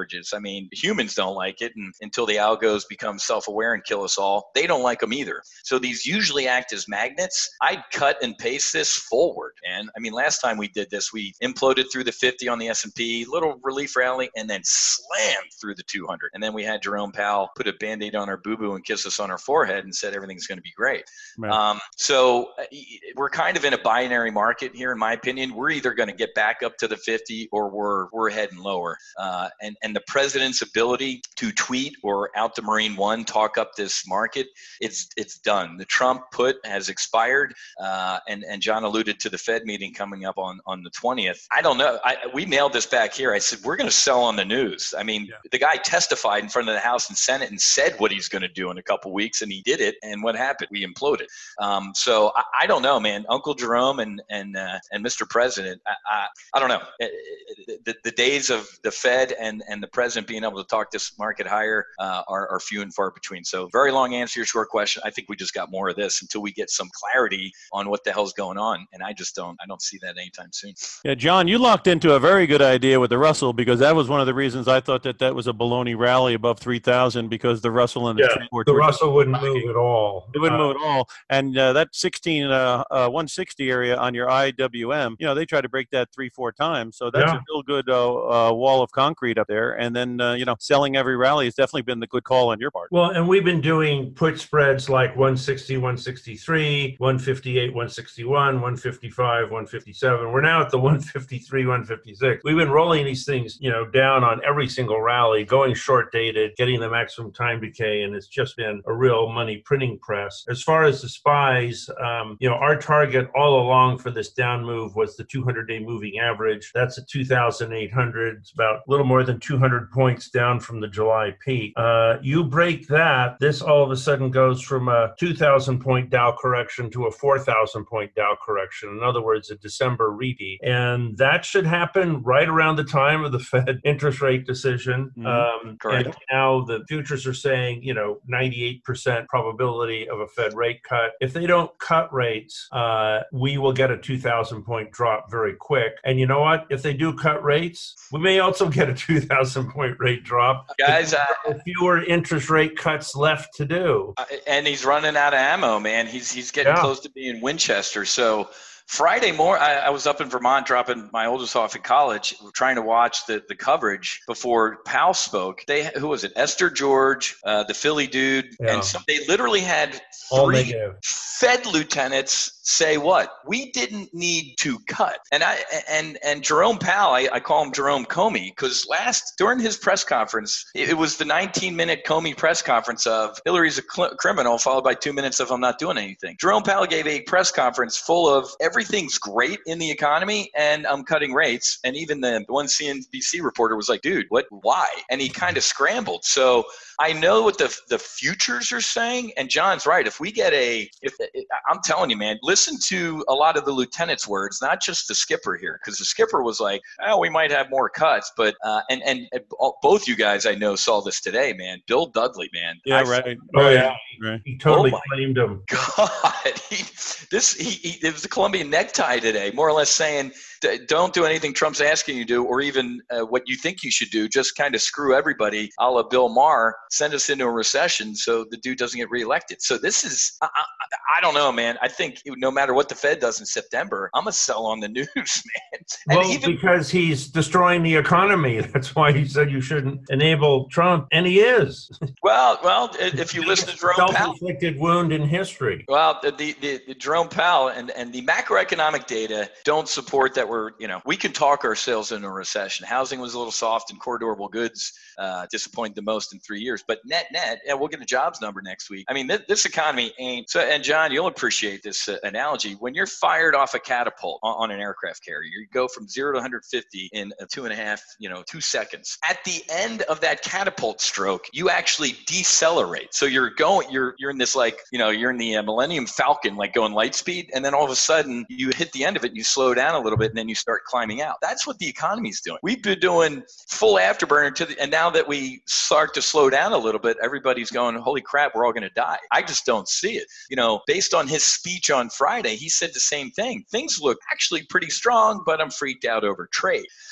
averages. I mean, humans don't like it, and until the algos become self-aware and kill us all, they don't like them either. So these usually act as magnets. I'd cut and paste this forward. And I mean, last time we did this, we imploded through the fifty on the S and P, little relief rally, and then slammed through the two hundred. And then we had Jerome Powell put a Band-Aid on our boo-boo and kiss us on our forehead and said everything's going to be great. Right. Um, so we're kind of in a binary market here, in my opinion. We're either going to get back up to the fifty or we're we're heading lower. Uh, and, and the president's ability to tweet or out to Marine One talk up this market, it's it's done. The Trump put has expired, uh, and, and John alluded to the Fed meeting coming up on, on the twentieth. I don't know. I, we nailed this back here. I said, we're going to sell on the news. I mean, yeah. The guy testified in front of the House and Senate and said what he's going to do in a couple weeks, and he did it. And what happened? We imploded. Um, so I, I don't know, man. Uncle Jerome and and uh, and Mister President, I, I, I don't know. The, the days of the Fed and, and the president being able to talk this market higher uh, are, are few and far between. So very long answer to your short question. I think we just got more of this until we get some clarity on what the hell's going on. And I just don't, I don't see that anytime soon.
Yeah, John, you locked into a very good idea with the Russell, because that was one of the reasons I thought that that was a baloney rally above three thousand, because the Russell and the,
yeah, the Russell wouldn't move at all.
It wouldn't
uh,
move at all. And uh, that sixteen, uh, uh, one sixty area on your I W M, you know, they try to break that three, four times. So that's yeah. a real good uh, uh, wall of concrete up there. And then, uh, you know, selling every rally has definitely been the good call on your part.
Well, and we've been doing put spreads like one sixty, one sixty-three, one fifty-eight, one sixty-one, one fifty-five, one fifty-seven. We're now at the one fifty-three, one fifty-six. We've been rolling these things, you know, down on every single rally, going short dated, getting the maximum time decay, and it's just been a real money printing press. As far as the spies, um, you know, our target all along for this down move was the two hundred day moving average. That's at two thousand eight hundred. It's about a little more than two hundred points down from the July peak. Uh, you break that, this all of a sudden goes from a two thousand point Dow correction to a four thousand point Dow correction. In other words, a December repeat. And that should happen right around the time of the Fed interest rate decision.
Mm-hmm.
Um, and now the futures are saying, you know, ninety-eight percent probability of a Fed rate cut. If they don't cut rates, uh, we will get a two thousand point drop very quick. And you know what? If they do cut rates, we may also get a two thousand point rate drop.
Guys, uh,
fewer interest rate cuts left to do.
Uh, and he's running out of ammo, man. He's he's getting
yeah.
close to being Winchester. So Friday morning, I, I was up in Vermont dropping my oldest off at college, trying to watch the, the coverage before Powell spoke. They who was it? Esther George, uh, the Philly dude,
yeah.
and some, they literally had
All
three
negative.
Fed lieutenants say what? We didn't need to cut. And I and and Jerome Powell, I, I call him Jerome Comey, because last during his press conference, it, it was the nineteen minute Comey press conference of Hillary's a cl- criminal, followed by two minutes of I'm not doing anything. Jerome Powell gave a press conference full of everything's great in the economy and I'm cutting rates. And even the one C N B C reporter was like, dude, what? Why? And he kind of scrambled. So I know what the the futures are saying, and John's right. If we get a, if I'm telling you, man, listen to a lot of the lieutenant's words, not just the skipper here, because the skipper was like, oh, we might have more cuts, but uh, and and both you guys I know saw this today, man. Bill Dudley, man.
Yeah,
I,
right.
Oh
right.
yeah,
right.
He totally
oh
claimed him.
God, he, this he, he it was the Colombian necktie today, more or less saying, don't do anything Trump's asking you to do, or even uh, what you think you should do. Just kind of screw everybody, a la Bill Maher, send us into a recession so the dude doesn't get reelected. So this is, I, I, I don't know, man. I think no matter what the Fed does in September, I'm going to sell on the news, man. And
well,
even,
because he's destroying the economy. That's why he said you shouldn't enable Trump, and he is.
Well, well, if you listen to Jerome Powell.
Self-inflicted wound in history.
Well, the, the, the Jerome Powell and, and the macroeconomic data don't support that. We're, you know, we can talk ourselves into a recession. Housing was a little soft and core durable goods uh, disappointed the most in three years. But net, net, yeah, we'll get a jobs number next week. I mean, th- this economy ain't so. And John, you'll appreciate this uh, analogy. When you're fired off a catapult on, on an aircraft carrier, you go from zero to one hundred fifty in a two and a half, you know, two seconds. At the end of that catapult stroke, you actually decelerate. So you're going, you're you're in this like, you know, you're in the uh, Millennium Falcon, like going light speed, and then all of a sudden you hit the end of it and you slow down a little bit, and then you start climbing out. That's what the economy's doing. We've been doing full afterburner to the, and now that we start to slow down a little bit, everybody's going, holy crap, we're all going to die. I just don't see it. You know, based on his speech on Friday, he said the same thing. Things look actually pretty strong, but I'm freaked out over trade.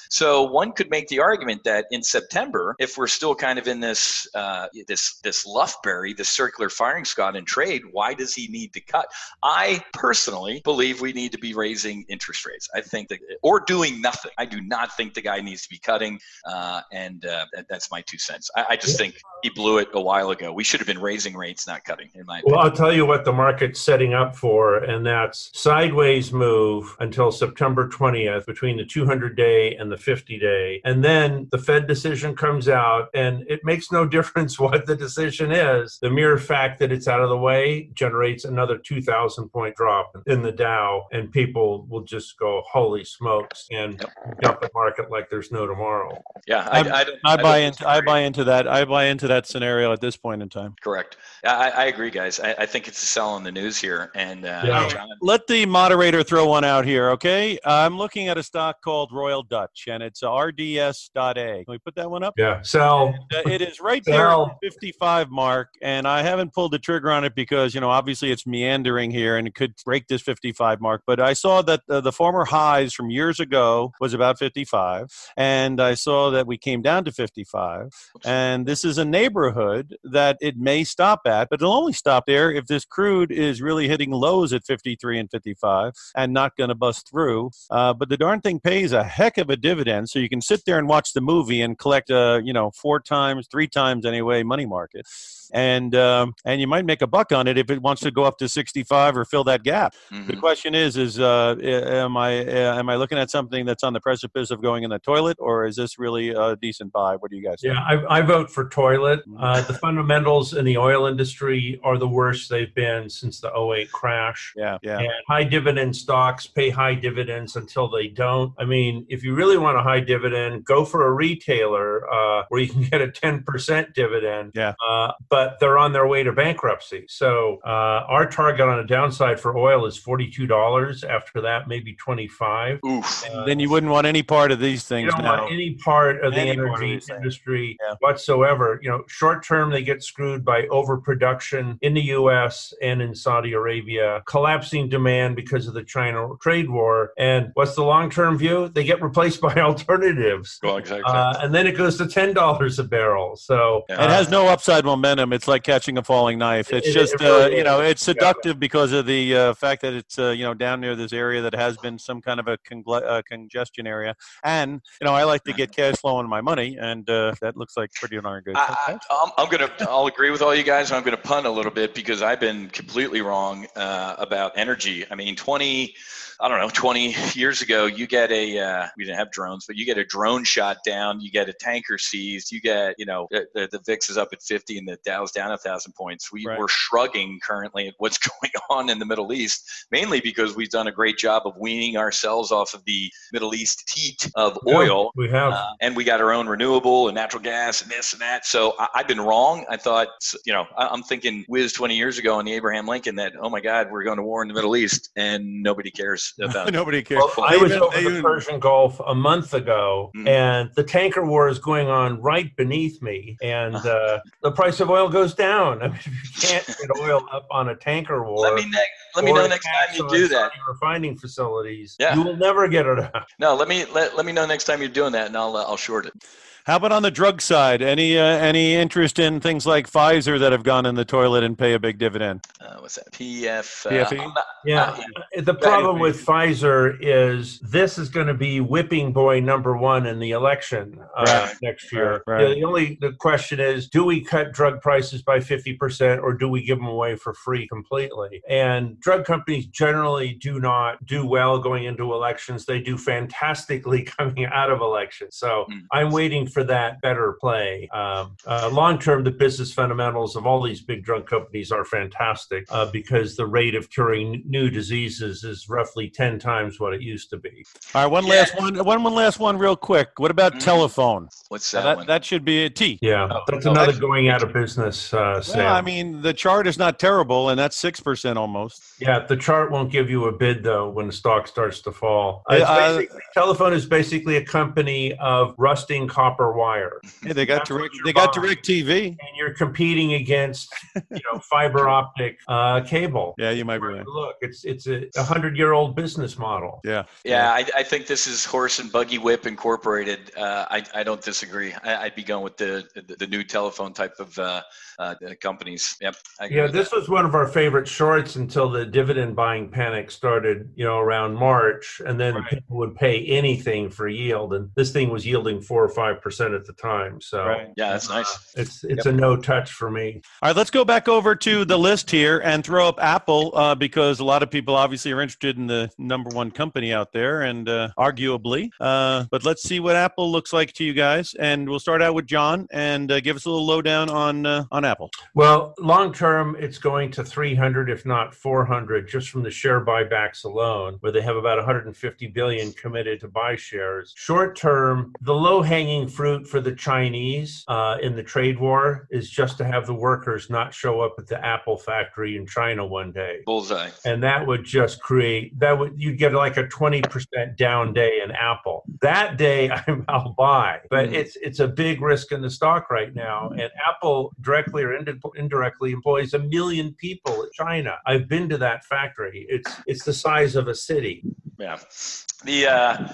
So one could make the argument that in September, if we're still kind of in this uh, this this Lufberry, this circular firing squad in trade, why does he need to cut? I personally believe we need to be raising interest rates. I think that, or doing nothing. I do not think the guy needs to be cutting, uh, and uh, that, that's my two cents. I, I just think he blew it a while ago. We should have been raising rates, not cutting, in my opinion.
Well, I'll tell you what the market's setting up for, and that's sideways move until September twentieth between the two hundred day and the fifty day. And then the Fed decision comes out, and it makes no difference what the decision is. The mere fact that it's out of the way generates another two thousand point drop in the Dow, and people will just go, holy smokes, and dump the market like there's no tomorrow.
Yeah, I, I,
I, I buy into I buy into that. I buy into that scenario at this point in time.
Correct. I, I agree, guys. I, I think it's a sell on the news here. And uh,
Yeah.
John,
Let the moderator throw one out here, okay? I'm looking at a stock called Royal Dutch, and it's R D S dot A. Can we put that one up?
Yeah, sell.
Uh, it is right there at
Sell.
the fifty-five mark, and I haven't pulled the trigger on it because, you know, obviously it's meandering here, and it could break this fifty-five mark. But I saw that uh, the former highs from years ago was about fifty-five, and I saw that we came down to fifty-five, and this is a neighborhood that it may stop at, but it'll only stop there if this crude is really hitting lows at fifty-three and fifty-five and not going to bust through. Uh, but the darn thing pays a heck of a dividend, so you can sit there and watch the movie and collect, uh, you know, four times, three times anyway, money market. And um, and you might make a buck on it if it wants to go up to sixty-five or fill that gap.
Mhm.
The question is, is uh, am I uh, am I looking at something that's on the precipice of going in the toilet, or is this really a decent buy? What do you guys think?
Yeah, I, I vote for toilet. Uh, the fundamentals in the oil industry are the worst they've been since the oh eight crash.
Yeah, yeah.
And high dividend stocks pay high dividends until they don't. I mean, if you really want a high dividend, go for a retailer uh, where you can get a ten percent dividend.
Yeah.
Uh, but they're on their way to bankruptcy. So uh, our target on a downside for oil is forty-two dollars. After that, maybe twenty-five dollars.
oof.
Uh,
Then you wouldn't want any part of these things
You don't
now.
want any part of the
Any part of
energy
these things.
industry
Yeah.
whatsoever. You know, short term, they get screwed by overproduction in the U S and in Saudi Arabia, collapsing demand because of the China trade war. And what's the long term view? They get replaced by alternatives.
Well, exactly.
Uh, and then it goes to ten dollars a barrel. So
Yeah.
It has no upside momentum. It's like catching a falling knife. It's
It-
just,
it really
uh, you know,
is.
it's seductive because of the uh, fact that it's, uh, you know, down near this area that has been some kind of a congl- uh, congestion area. And, you know, I like to get cash flow on my money, and uh, that looks like pretty darn good.
I, I, I'm, I'm gonna. I'll agree with all you guys. I'm gonna punt a little bit because I've been completely wrong uh, about energy. I mean, twenty. I don't know, twenty years ago, you get a, uh, we didn't have drones, but you get a drone shot down, you get a tanker seized, you get, you know, the, the, the V I X is up at fifty and the Dow's down a thousand points. We
Right.
were shrugging currently at what's going on in the Middle East, mainly because we've done a great job of weaning ourselves off of the Middle East heat of oil.
we have.
Uh, and we got our own renewable and natural gas and this and that. So I, I've been wrong. I thought, you know, I, I'm thinking whiz twenty years ago on the Abraham Lincoln that, oh my God, we're going to war in the Middle East and nobody cares about it.
Nobody cares.
Well, I
They
was
even-
over
they
the
even-
Persian Gulf a month ago,
Mhm.
and the tanker war is going on right beneath me, and uh, the price of oil goes down. I mean, if you can't get oil up on a tanker war,
Let me, ne- let me
or
know
a
next time
tax
you
on
do that.
Saudi refining facilities,
Yeah.
you will never get it up.
No, let me let, let me know next time you're doing that, and I'll uh, I'll short it.
How about on the drug side? Any uh, any interest in things like Pfizer that have gone in the toilet and pay a big dividend?
Uh, what's that? P F. Uh,
P F E?
I'm not-
Yeah,
uh,
the problem
ahead.
with Pfizer is this is going to be whipping boy number one in the election uh,
Right.
next year.
Right, right.
The only the question is, do we cut drug prices by fifty percent or do we give them away for free completely? And drug companies generally do not do well going into elections. They do fantastically coming out of elections. So
Mm.
I'm waiting for that better play. Um, uh, long term, the business fundamentals of all these big drug companies are fantastic uh, because the rate of curing new diseases is roughly ten times what it used to be.
All right, one
Yeah.
last one. One one last one, real quick. What about
Mhm.
telephone?
What's
Now,
that,
that
one?
that should be a T.
Yeah,
Oh,
that's
oh,
another
that's-
going out of business uh, sale.
Well, I mean, the chart is not terrible, and that's six percent almost.
Yeah, the chart won't give you a bid though when the stock starts to fall. Uh,
Yeah,
it's
uh,
basically- Telephone is basically a company of rusting copper copper wire.
Hey, they got
That's what
direct.
you're
They got
buying.
direct T V.
And you're competing against, you know, fiber optic uh, cable.
Yeah, you might be right.
Look, it's it's a hundred-year-old business model.
Yeah.
Yeah, I, I think this is Horse and Buggy Whip Incorporated. Uh, I, I don't disagree. I, I'd be going with the the, the new telephone type of uh, uh, companies. Yep. I agree
Yeah,
with
this
that.
was one of our favorite shorts until the dividend buying panic started, you know, around March, and then
Right.
people would pay anything for yield, and this thing was yielding four or five percent at the time. So
Right.
Yeah, that's nice.
uh, it's it's a no touch for me.
All right, let's go back over to the list here and throw up Apple uh, because a lot of people obviously are interested in the number one company out there, and uh, arguably. Uh, but let's see what Apple looks like to you guys, and we'll start out with John and uh, give us a little lowdown on uh, on Apple.
Well, long term, it's going to three hundred, if not four hundred, just from the share buybacks alone, where they have about one hundred fifty billion committed to buy shares. Short term, the low hanging fruit for the Chinese uh, in the trade war is just to have the workers not show up at the Apple factory in China one day.
Bullseye.
And that would just create, that would, you'd get like a twenty percent down day in Apple. That day I'm, I'll buy, but it's it's a big risk in the stock right now. And Apple directly or ind- indirectly employs a million people in China. I've been to that factory. It's it's the size of a city.
Yeah. The uh,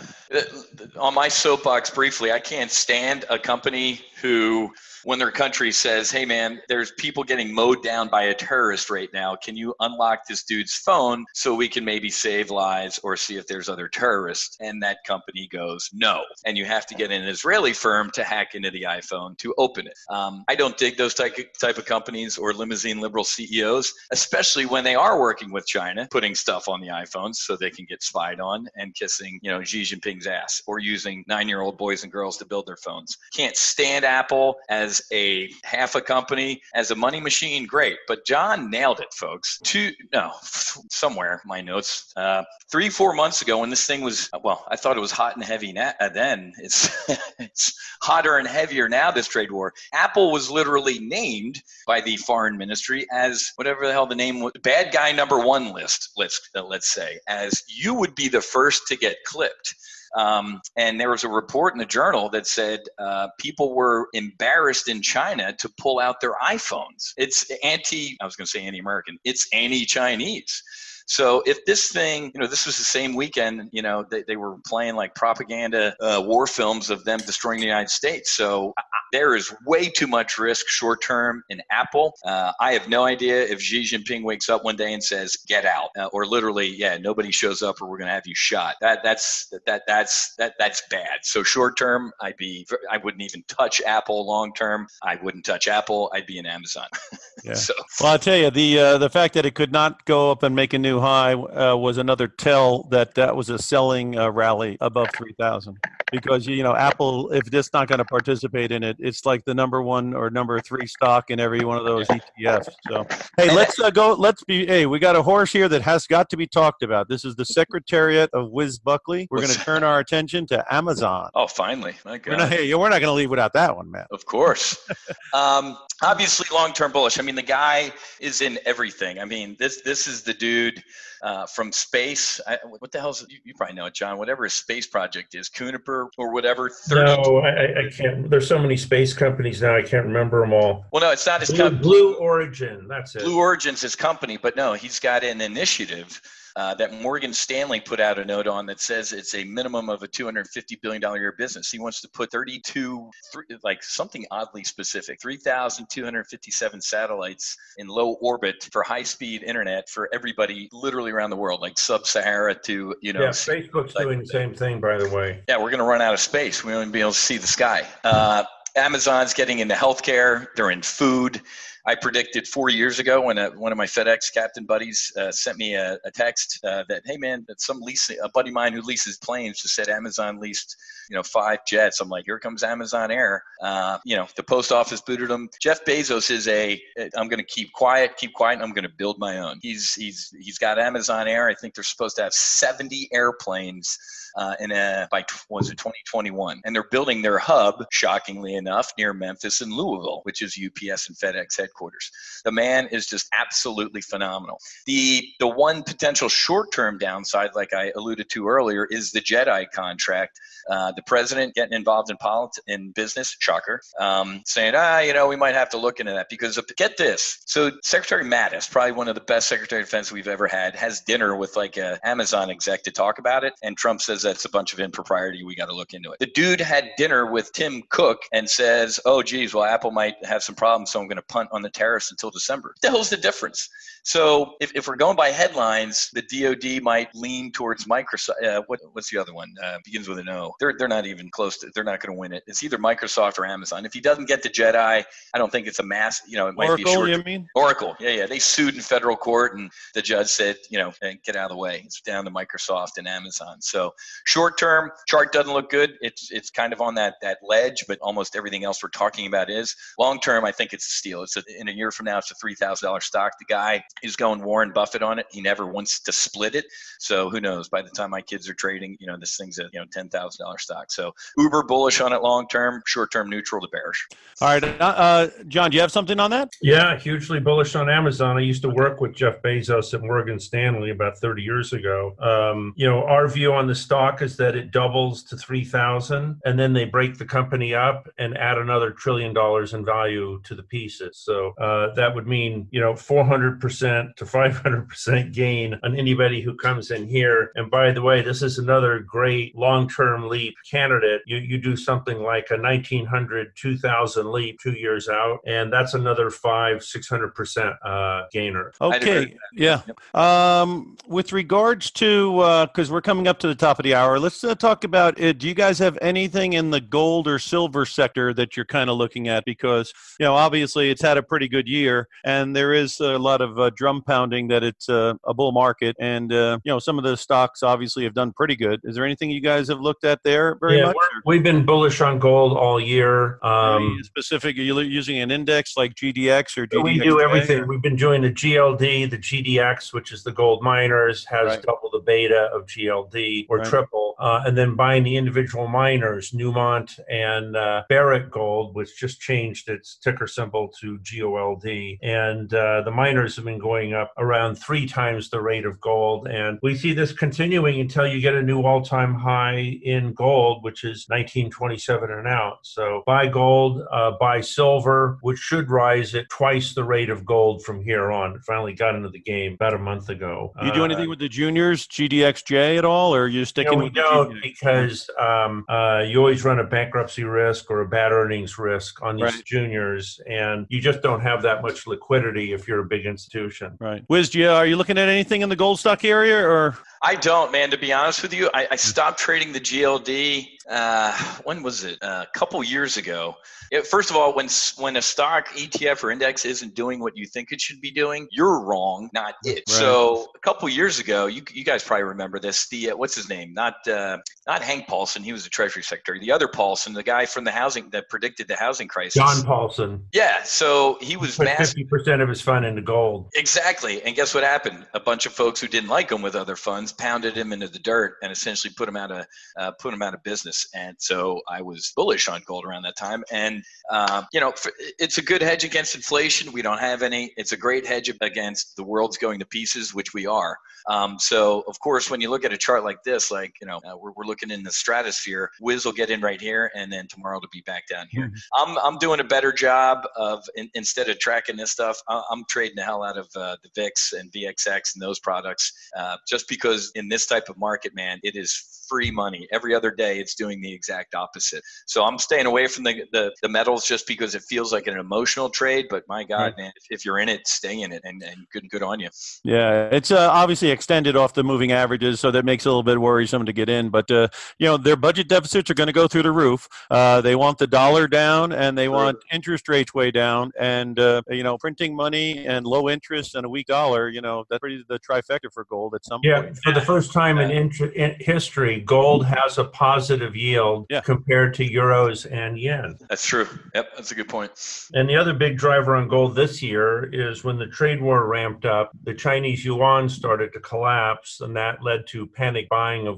on my soapbox briefly, I can't stand a company who, when their country says, hey man, there's people getting mowed down by a terrorist right now. Can you unlock this dude's phone so we can maybe save lives or see if there's other terrorists? And that company goes, no. And you have to get an Israeli firm to hack into the iPhone to open it. Um, I don't dig those type, type of companies or limousine liberal C E Os, especially when they are working with China, putting stuff on the iPhones so they can get spied on and kissing, you know, Xi Jinping's ass, or using nine-year-old boys and girls to build their phones. Can't stand Apple as a half a company, as a money machine, great. But John nailed it, folks. Two, no, somewhere, my notes, uh, three, four months ago when this thing was, well, I thought it was hot and heavy na- uh, then. It's, it's hotter and heavier now, this trade war. Apple was literally named by the foreign ministry as whatever the hell the name was, bad guy number one list, let's, uh, let's say, as you would be the first to get clipped. Um, and there was a report in the journal that said uh, people were embarrassed in China to pull out their iPhones. It's anti, I was going to say anti-American, it's anti-Chinese. So if this thing, you know, this was the same weekend, you know, they, they were playing like propaganda uh, war films of them destroying the United States. So uh, there is way too much risk short term in Apple. Uh, I have no idea if Xi Jinping wakes up one day and says, get out, uh, or literally, yeah, nobody shows up or we're going to have you shot. That that's that, that that's that that's bad. So short term, I'd be I wouldn't even touch Apple. Long term, I wouldn't touch Apple. I'd be in Amazon.
Yeah.
So
well, I'll tell you, the uh, the fact that it could not go up and make a new high uh, was another tell that that was a selling uh, rally above three thousand. Because, you know, Apple, if it's not going to participate in it, it's like the number one or number three stock in every one of those E T Fs. So, hey, let's uh, go. Let's be, hey, we got a horse here that has got to be talked about. This is the Secretariat of Wiz Buckley. We're going to turn our attention to Amazon.
Oh, finally. My God.
We're not, hey, we're not going to leave without that one, man.
Of course. um, obviously, long-term bullish. I mean, the guy is in everything. I mean, this this is the dude uh, from space. I, what the hell is it? You, you probably know it, John. Whatever his space project is, Kuiper or whatever. thirty
No, I, I can't. There's so many space companies now, I can't remember them all.
Well, no, it's not his
Blue,
company.
Blue Origin, that's it.
Blue Origin's his company, but no, he's got an initiative uh, that Morgan Stanley put out a note on that says it's a minimum of a two hundred fifty billion dollars a year business. He wants to put thirty-two, three, like something oddly specific, three thousand two hundred fifty-seven satellites in low orbit for high-speed internet for everybody literally around the world, like sub-Sahara to, you know.
Yeah, Facebook's
like,
doing the same thing, by the way.
Yeah, we're going to run out of space. We won't be able to see the sky. Uh, Amazon's getting into healthcare. They're in food. I predicted four years ago when a, one of my FedEx captain buddies uh, sent me a, a text uh, that, hey man, that some leasing, a buddy of mine who leases planes just said Amazon leased, you know, five jets. I'm like, here comes Amazon Air. Uh, you know, the post office booted them. Jeff Bezos is a, I'm going to keep quiet, keep quiet, and I'm going to build my own. He's he's he's got Amazon Air. I think they're supposed to have seventy airplanes uh, in a, by was it twenty twenty-one, and they're building their hub, shockingly enough, near Memphis and Louisville, which is U P S and FedEx headquarters. The man is just absolutely phenomenal. The the one potential short-term downside, like I alluded to earlier, is the JEDI contract. Uh, the president getting involved in politics, in business, shocker, um, saying, ah, you know, we might have to look into that because of, get this. So Secretary Mattis, probably one of the best Secretary of Defense we've ever had, has dinner with like a Amazon exec to talk about it. And Trump says that's a bunch of impropriety. We got to look into it. The dude had dinner with Tim Cook and says, oh, geez, well, Apple might have some problems, so I'm going to punt on the tariffs until December. What the hell's the difference? So if, if we're going by headlines, the D O D might lean towards Microsoft. Uh, what, what's the other one? Uh, begins with an O. They're they're not even close to. They're not going to win it. It's either Microsoft or Amazon. If he doesn't get the JEDI, I don't think it's a mass. You know, it might
Oracle,
be a short.
you mean?
Oracle. Yeah, yeah. They sued in federal court, and the judge said, you know, get out of the way. It's down to Microsoft and Amazon. So short term, chart doesn't look good. It's it's kind of on that that ledge, but almost everything else we're talking about is. Long term, I think it's a steal. It's a, in a year from now, it's a three thousand dollars stock. The guy is going Warren Buffett on it. He never wants to split it. So who knows? By the time my kids are trading, you know, this thing's a you know ten thousand dollars stock. So uber bullish on it long term, short term neutral to bearish.
All right, uh, John, do you have something on that?
Yeah, hugely bullish on Amazon. I used to work with Jeff Bezos at Morgan Stanley about thirty years ago. Um, you know, our view on the stock is that it doubles to three thousand, and then they break the company up and add another trillion dollars in value to the pieces. So uh, that would mean, you know, four hundred percent to five hundred percent gain on anybody who comes in here. And by the way, this is another great long-term leap candidate. You you do something like a nineteen hundred, two thousand leap two years out, and that's another five, six hundred percent uh, gainer.
Okay, yeah. Um, with regards to, because uh, we're coming up to the top of the hour, let's uh, talk about it. Do you guys have anything in the gold or silver sector that you're kind of looking at? Because, you know, obviously it's had a pretty good year, and there is a lot of uh, drum pounding that it's uh, a bull market, and, uh, you know, some of the stocks obviously have done pretty good. Is there anything you guys have looked at there very
yeah,
much?
We've been bullish on gold all year. Um,
specific, are you using an index like G D X or G D X?
We do everything. We've been doing the G L D, the G D X, which is the gold miners, has
right.
double the beta of G L D or
right.
triple, uh, and then buying the individual miners, Newmont and uh, Barrick Gold, which just changed its ticker symbol to G O L D. And uh, the miners have been going up around three times the rate of gold. And we see this continuing until you get a new all-time high in gold, which is nineteen twenty-seven an ounce. So buy gold, uh, buy silver, which should rise at twice the rate of gold from here on. It finally got into the game about a month ago.
You do anything uh, with the juniors, G D X J at all, or are you sticking
no, we
with
don't
the G D X?
Because um, uh, you always run a bankruptcy risk or a bad earnings risk on these
right.
juniors, and you just don't have that much liquidity if you're a big institution.
Right. Wiz, are you looking at anything in the gold stock area, or?
I don't, man. To be honest with you, I, I stopped trading the G L D. Uh, when was it? Uh, a couple years ago. It, first of all, when when a stock, E T F, or index isn't doing what you think it should be doing, you're wrong, not it. Right. So a couple years ago, you you guys probably remember this. The uh, what's his name? Not uh, not Hank Paulson. He was the Treasury Secretary. The other Paulson, the guy from the housing that predicted the housing crisis.
John Paulson.
Yeah. So he was
put
massive.
fifty percent of his fund into gold.
Exactly. And guess what happened? A bunch of folks who didn't like him with other funds pounded him into the dirt and essentially put him out of uh, put him out of business. And so I was bullish on gold around that time. And uh, you know, it's a good hedge against inflation. We don't have any. It's a great hedge against the world's going to pieces, which we are. Um, so of course, when you look at a chart like this, like you know, uh, we're we're looking in the stratosphere. Wiz will get in right here, and then tomorrow to be back down here. Mm-hmm. I'm I'm doing a better job of in, instead of tracking this stuff, I'm trading the hell out of uh, the V I X and V X X and those products, uh, just because in this type of market, man, it is free money. Every other day, it's doing the exact opposite. So I'm staying away from the the, the metals just because it feels like an emotional trade. But my God, mm-hmm. man, if, if you're in it, stay in it, and, and good good on you.
Yeah, it's uh, obviously extended off the moving averages, so that makes it a little bit worrisome to get in. But uh, you know, their budget deficits are going to go through the roof. Uh, they want the dollar down, and they want interest rates way down, and uh, you know, printing money and low interest and a weak dollar. You know, that's pretty the trifecta for gold at some
yeah,
point.
For the first time in, int- in history, gold has a positive yield
yeah.
compared to euros and yen.
That's true. Yep, that's a good point.
And the other big driver on gold this year is when the trade war ramped up, the Chinese yuan started to collapse, and that led to panic buying of gold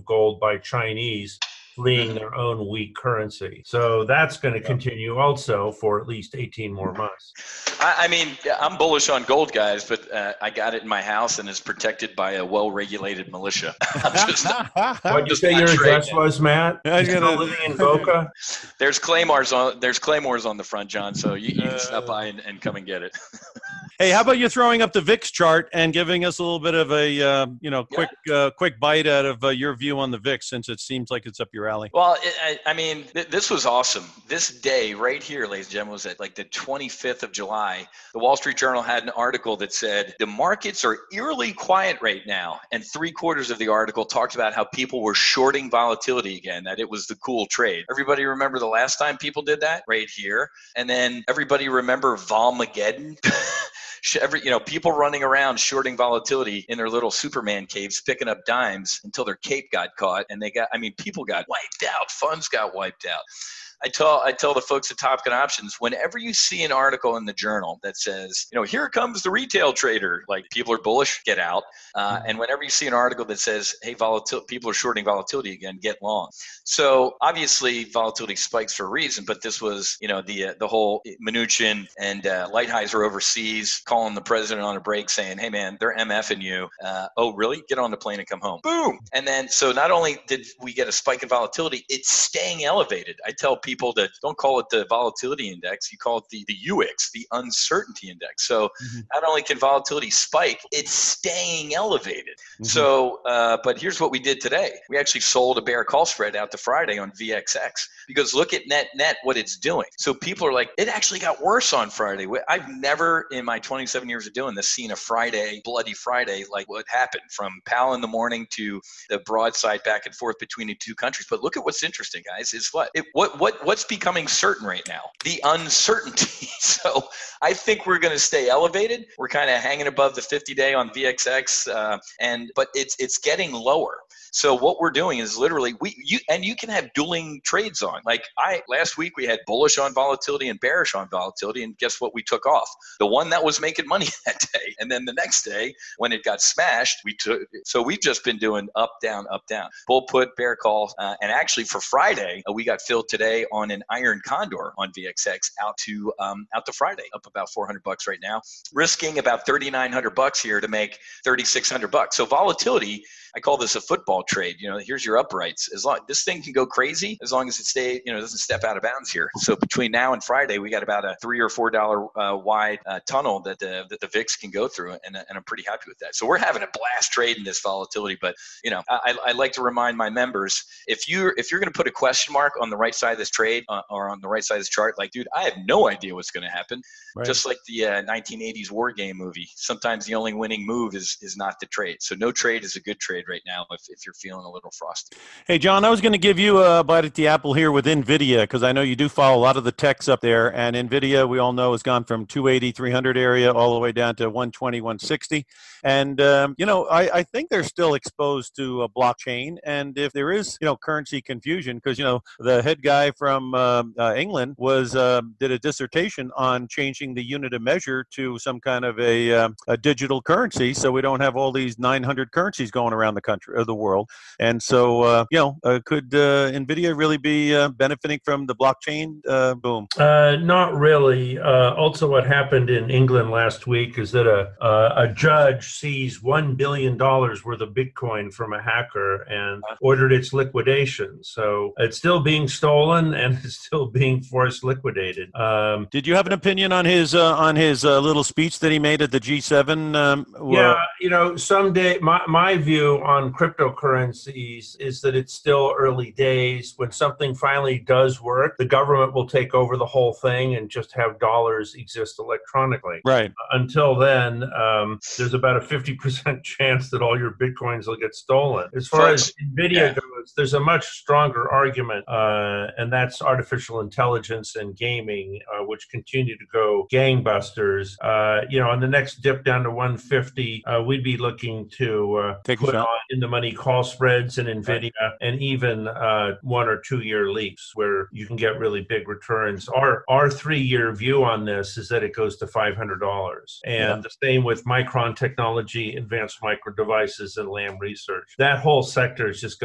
by Chinese fleeing their own weak currency. So that's going to continue also for at least eighteen more months.
I, I mean, I'm bullish on gold, guys, but uh, I got it in my house and it's protected by a well-regulated militia. I'm just,
What'd you say your address was, Matt? You still living in Boca?
There's claymores on. There's claymores on the front, John. So you, you can stop by and, and come and get it.
Hey, how about you throwing up the V I X chart and giving us a little bit of a uh, you know quick yeah. uh, quick bite out of uh, your view on the V I X, since it seems like it's up your alley?
Well, it, I, I mean, th- this was awesome. This day right here, ladies and gentlemen, was at like the twenty-fifth of July. The Wall Street Journal had an article that said the markets are eerily quiet right now, and three quarters of the article talked about how people were shorting volatility again, that it was the cool trade. Everybody remember the last time people did that? Right here. And then everybody remember Volmageddon? Every, you know, people running around shorting volatility in their little Superman caves, picking up dimes until their cape got caught, and they got, I mean, people got wiped out, funds got wiped out. I tell I tell the folks at Top Gun Options, whenever you see an article in the journal that says, you know, here comes the retail trader, like people are bullish, get out. Uh, and whenever you see an article that says, hey, volatility, people are shorting volatility again, get long. So obviously volatility spikes for a reason, but this was, you know, the uh, the whole Mnuchin and uh, Lighthizer overseas calling the president on a break saying, hey, man, they're MFing you. Uh, oh, really? Get on the plane and come home. Boom. And then so not only did we get a spike in volatility, it's staying elevated. I tell people people that don't call it the volatility index, you call it the, the U X, the uncertainty index. So mm-hmm. not only can volatility spike, it's staying elevated. Mm-hmm. So, uh, but here's what we did today. We actually sold a bear call spread out to Friday on V X X because look at net net what it's doing. So people are like, it actually got worse on Friday. I've never in my twenty-seven years of doing this seen a Friday, bloody Friday, like what happened from Powell in the morning to the broadside back and forth between the two countries. But look at what's interesting, guys, is what it, what what what's becoming certain right now? The uncertainty. So I think we're going to stay elevated. We're kind of hanging above the fifty day on V X X, uh, and but it's it's getting lower. So what we're doing is literally we you and you can have dueling trades on. Like I last week we had bullish on volatility and bearish on volatility, and guess what? We took off the one that was making money that day, and then the next day when it got smashed, we took. So we've just been doing up down up down, bull put, bear call, uh, and actually for Friday uh, we got filled today on an iron condor on V X X out to um, out to Friday, up about four hundred bucks right now, risking about thirty-nine hundred bucks here to make thirty-six hundred bucks. So volatility. I call this a football trade. You know, here's your uprights. As long this thing can go crazy as long as it stay, you know, doesn't step out of bounds here. So between now and Friday, we got about a three or four dollar uh, wide uh, tunnel that the that the V I X can go through, and and I'm pretty happy with that. So we're having a blast trading this volatility. But you know, I I like to remind my members if you if you're going to put a question mark on the right side of this trade uh, or on the right side of this chart, like dude, I have no idea what's going to happen. Right. Just like the uh, nineteen eighties war game movie. Sometimes the only winning move is is not the trade. So no trade is a good trade right now if, if you're feeling a little frosty.
Hey, John, I was going to give you a bite at the apple here with NVIDIA because I know you do follow a lot of the techs up there. And NVIDIA, we all know, has gone from two eighty, three hundred area all the way down to one twenty, one sixty. And, um, you know, I, I think they're still exposed to a blockchain. And if there is, you know, currency confusion, because, you know, the head guy from um, uh, England was uh, did a dissertation on changing the unit of measure to some kind of a, um, a digital currency so we don't have all these nine hundred currencies going around the country or the world. And so, uh, you know, uh, could uh, NVIDIA really be uh, benefiting from the blockchain uh, boom?
Uh, not really. Uh, also, what happened in England last week is that a, uh, a judge seized one billion dollars worth of Bitcoin from a hacker and ordered its liquidation. So it's still being stolen and it's still being forced liquidated. Um,
Did you have an opinion on his uh, on his uh, little speech that he made at the G seven? Um,
yeah, you know, someday my, my view on cryptocurrencies is that it's still early days. When something finally does work, the government will take over the whole thing and just have dollars exist electronically.
Right.
Until then, um, there's about a fifty percent chance that all your Bitcoins will get stolen. As far Folks, as NVIDIA yeah. goes, there's a much stronger argument, uh, and that's artificial intelligence and gaming, uh, which continue to go gangbusters. Uh, you know, on the next dip down to one fifty, uh, we'd be looking to uh,
Take
put on in the money call spreads in NVIDIA right. and even uh, one or two year leaps where you can get really big returns. Our our three year view on this is that it goes to five hundred dollars. And yeah. the same with Micron Technology, Advanced Micro Devices, and Lam Research. That whole sector is just going to absolutely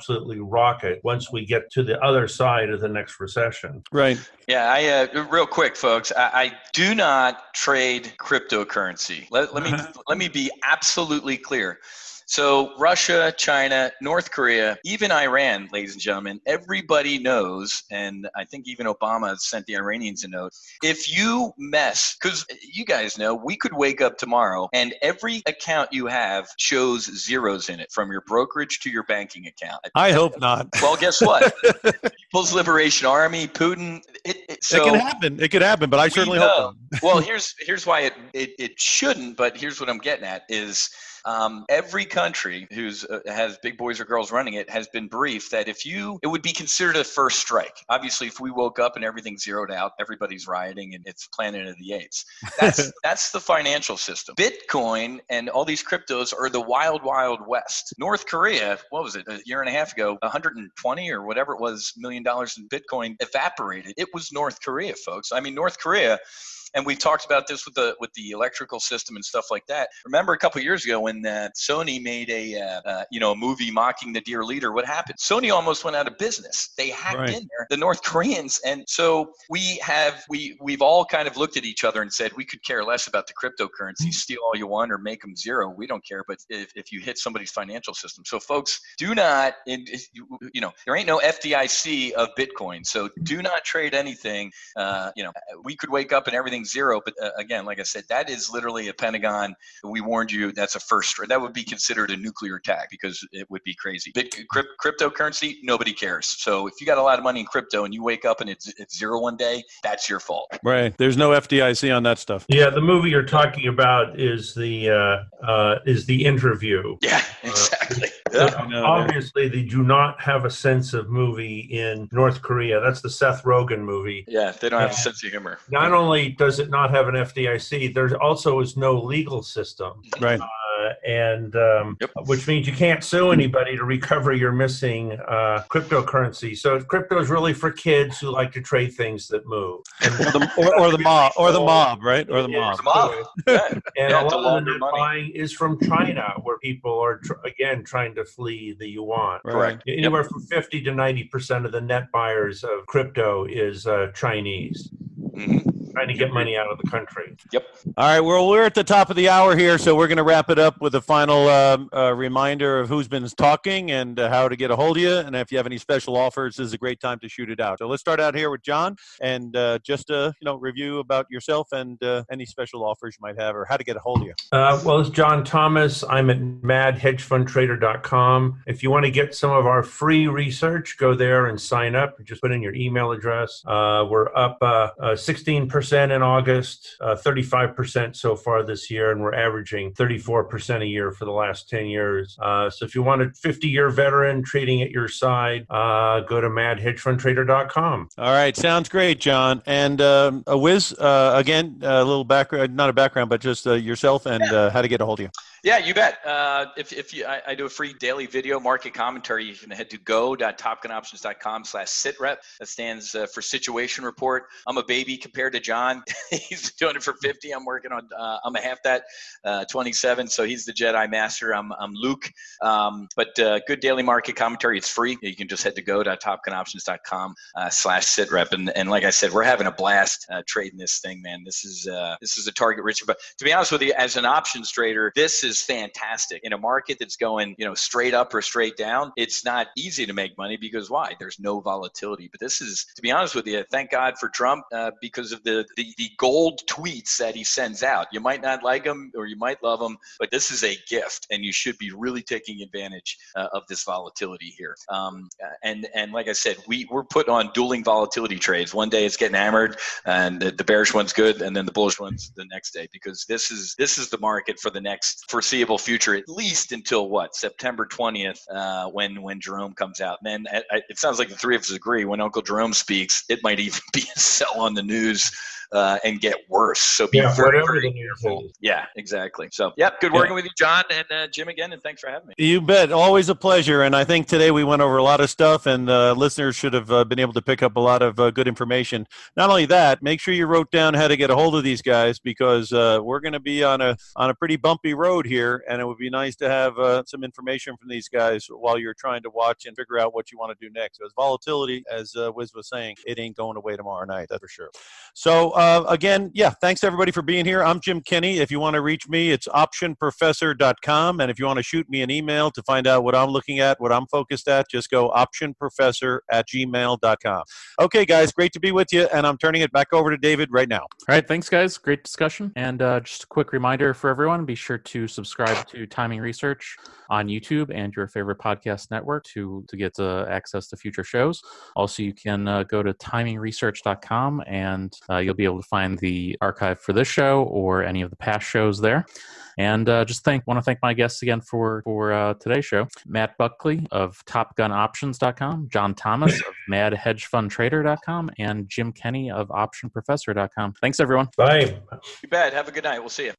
absolutely rocket once we get to the other side of the next recession.
Right.
Yeah, I uh, real quick, folks. I, I do not trade cryptocurrency. Let, let me let me be absolutely clear. So Russia, China, North Korea, even Iran, ladies and gentlemen, everybody knows, and I think even Obama sent the Iranians a note, if you mess, because you guys know, we could wake up tomorrow and every account you have shows zeros in it, from your brokerage to your banking account.
I hope not.
Well, guess what? People's Liberation Army, Putin, it, it, so,
it can happen. It could happen, but I certainly hope not.
Well, here's, here's why it, it, it shouldn't, but here's what I'm getting at is, Um, every country who's uh, has big boys or girls running it has been briefed that if you, it would be considered a first strike. Obviously, if we woke up and everything's zeroed out, everybody's rioting and it's Planet of the Apes. That's that's the financial system. Bitcoin and all these cryptos are the wild, wild west. North Korea, what was it, a year and a half ago, one hundred twenty or whatever it was, million dollars in Bitcoin evaporated. It was North Korea, folks. I mean, North Korea. And we've talked about this with the with the electrical system and stuff like that. Remember a couple of years ago when uh, Sony made a uh, uh, you know a movie mocking the dear leader? What happened? Sony almost went out of business. They hacked
Right.
in there, the North Koreans, and so we have we we've all kind of looked at each other and said we could care less about the cryptocurrency. Steal all you want or make them zero. We don't care. But if, if you hit somebody's financial system, so folks, do not in, you know there ain't no F D I C of Bitcoin. So do not trade anything. Uh, you know we could wake up and everything zero, but uh, again, like I said, that is literally a Pentagon. We warned you. That's a first. That would be considered a nuclear attack because it would be crazy. Bit, crypt, cryptocurrency, nobody cares. So if you got a lot of money in crypto and you wake up and it's, it's zero one day, that's your fault.
Right. There's no F D I C on that stuff.
Yeah, the movie you're talking about is the uh, uh, is the Interview.
Yeah, exactly.
Uh,
Yeah.
know,
obviously, they do not have a sense of movie in North Korea. That's the Seth Rogen movie.
Yeah, they don't have a
Yeah.
sense of humor.
Not only does it not have an F D I C, there also is no legal system.
Right.
Uh, and um,
Yep.
which means you can't sue anybody to recover your missing uh, cryptocurrency. So crypto is really for kids who like to trade things that move. And,
Or the, or, or the mob, or the mob, right? Or the
Yeah,
mob.
The mob. Yeah.
and
Yeah,
a
to
lot of
launder
the net
money.
buying is from China, where people are tr- again trying to flee the yuan.
Right.
Correct.
Anywhere from fifty to ninety percent of the net buyers of crypto is uh, Chinese,
Mhm.
trying to get money out of the country.
Yep.
All right, well, we're at the top of the hour here, so we're going to wrap it up with a final um, uh, reminder of who's been talking and uh, how to get a hold of you. And if you have any special offers, this is a great time to shoot it out. So let's start out here with John, and uh, just a you know review about yourself and uh, any special offers you might have, or how to get a hold of you.
Uh, well, it's John Thomas. I'm at mad hedge fund trader dot com. If you want to get some of our free research, go there and sign up. Just put in your email address. Uh, we're up uh, uh, sixteen percent in August, uh, thirty-five percent so far this year, and we're averaging thirty-four percent a year for the last ten years. Uh, so if you want a fifty-year veteran trading at your side, uh, go to mad hedge fund trader dot com.
All right, sounds great, John. And um, uh, Wiz, uh, again, a little background, not a background, but just uh, yourself and uh, how to get a hold of you.
Yeah, you bet. Uh, if if you, I, I do a free daily video market commentary. You can head to go dot top gun options dot com slash sitrep. That stands uh, for Situation Report. I'm a baby compared to John. He's doing it for fifty. I'm working on. Uh, I'm a half that, uh, twenty-seven. So he's the Jedi Master. I'm I'm Luke. Um, but uh, good daily market commentary. It's free. You can just head to go dot top gun options dot com uh, slash sitrep. And and like I said, we're having a blast uh, trading this thing, man. This is uh, this is a target rich. But to be honest with you, as an options trader, this is is fantastic. In a market that's going, you know, straight up or straight down, it's not easy to make money because why? There's no volatility. But this is, to be honest with you, thank God for Trump uh, because of the, the the gold tweets that he sends out. You might not like them or you might love them, but this is a gift, and you should be really taking advantage uh, of this volatility here. Um, and and like I said, we we're putting on dueling volatility trades. One day it's getting hammered, and the, the bearish one's good, and then the bullish one's the next day, because this is this is the market for the next foreseeable future, at least until what, September twentieth, uh, when when Jerome comes out. And then I, I, it sounds like the three of us agree when Uncle Jerome speaks, it might even be a sell on the news uh, and get worse. So be
Yeah,
very,
whatever
very
the news
careful.
is.
Yeah, exactly. So, yep, good
Yeah.
working with you, John, and uh, Jim again, and thanks for having me.
You bet. Always a pleasure. And I think today we went over a lot of stuff, and uh, listeners should have uh, been able to pick up a lot of uh, good information. Not only that, make sure you wrote down how to get a hold of these guys, because uh, we're going to be on a on a pretty bumpy road here, and it would be nice to have uh, some information from these guys while you're trying to watch and figure out what you want to do next. Because volatility, as uh, Wiz was saying, it ain't going away tomorrow night, that's for sure. So uh, again, yeah, thanks everybody for being here. I'm Jim Kenny. If you want to reach me, it's option professor dot com, and if you want to shoot me an email to find out what I'm looking at, what I'm focused at, just go option professor at gmail dot com. Okay, guys, great to be with you, and I'm turning it back over to David right now.
All right, thanks, guys. Great discussion. And uh, just a quick reminder for everyone, be sure to subscribe to Timing Research on YouTube and your favorite podcast network to, to get uh, access to future shows. Also, you can uh, go to timing research dot com, and uh, you'll be able to find the archive for this show or any of the past shows there. And uh, just thank want to thank my guests again for for uh, today's show: Matt Buckley of top gun options dot com, John Thomas of mad hedge fund trader dot com, and Jim Kenny of option professor dot com. Thanks, everyone.
Bye.
You bet. Have a good night. We'll see you.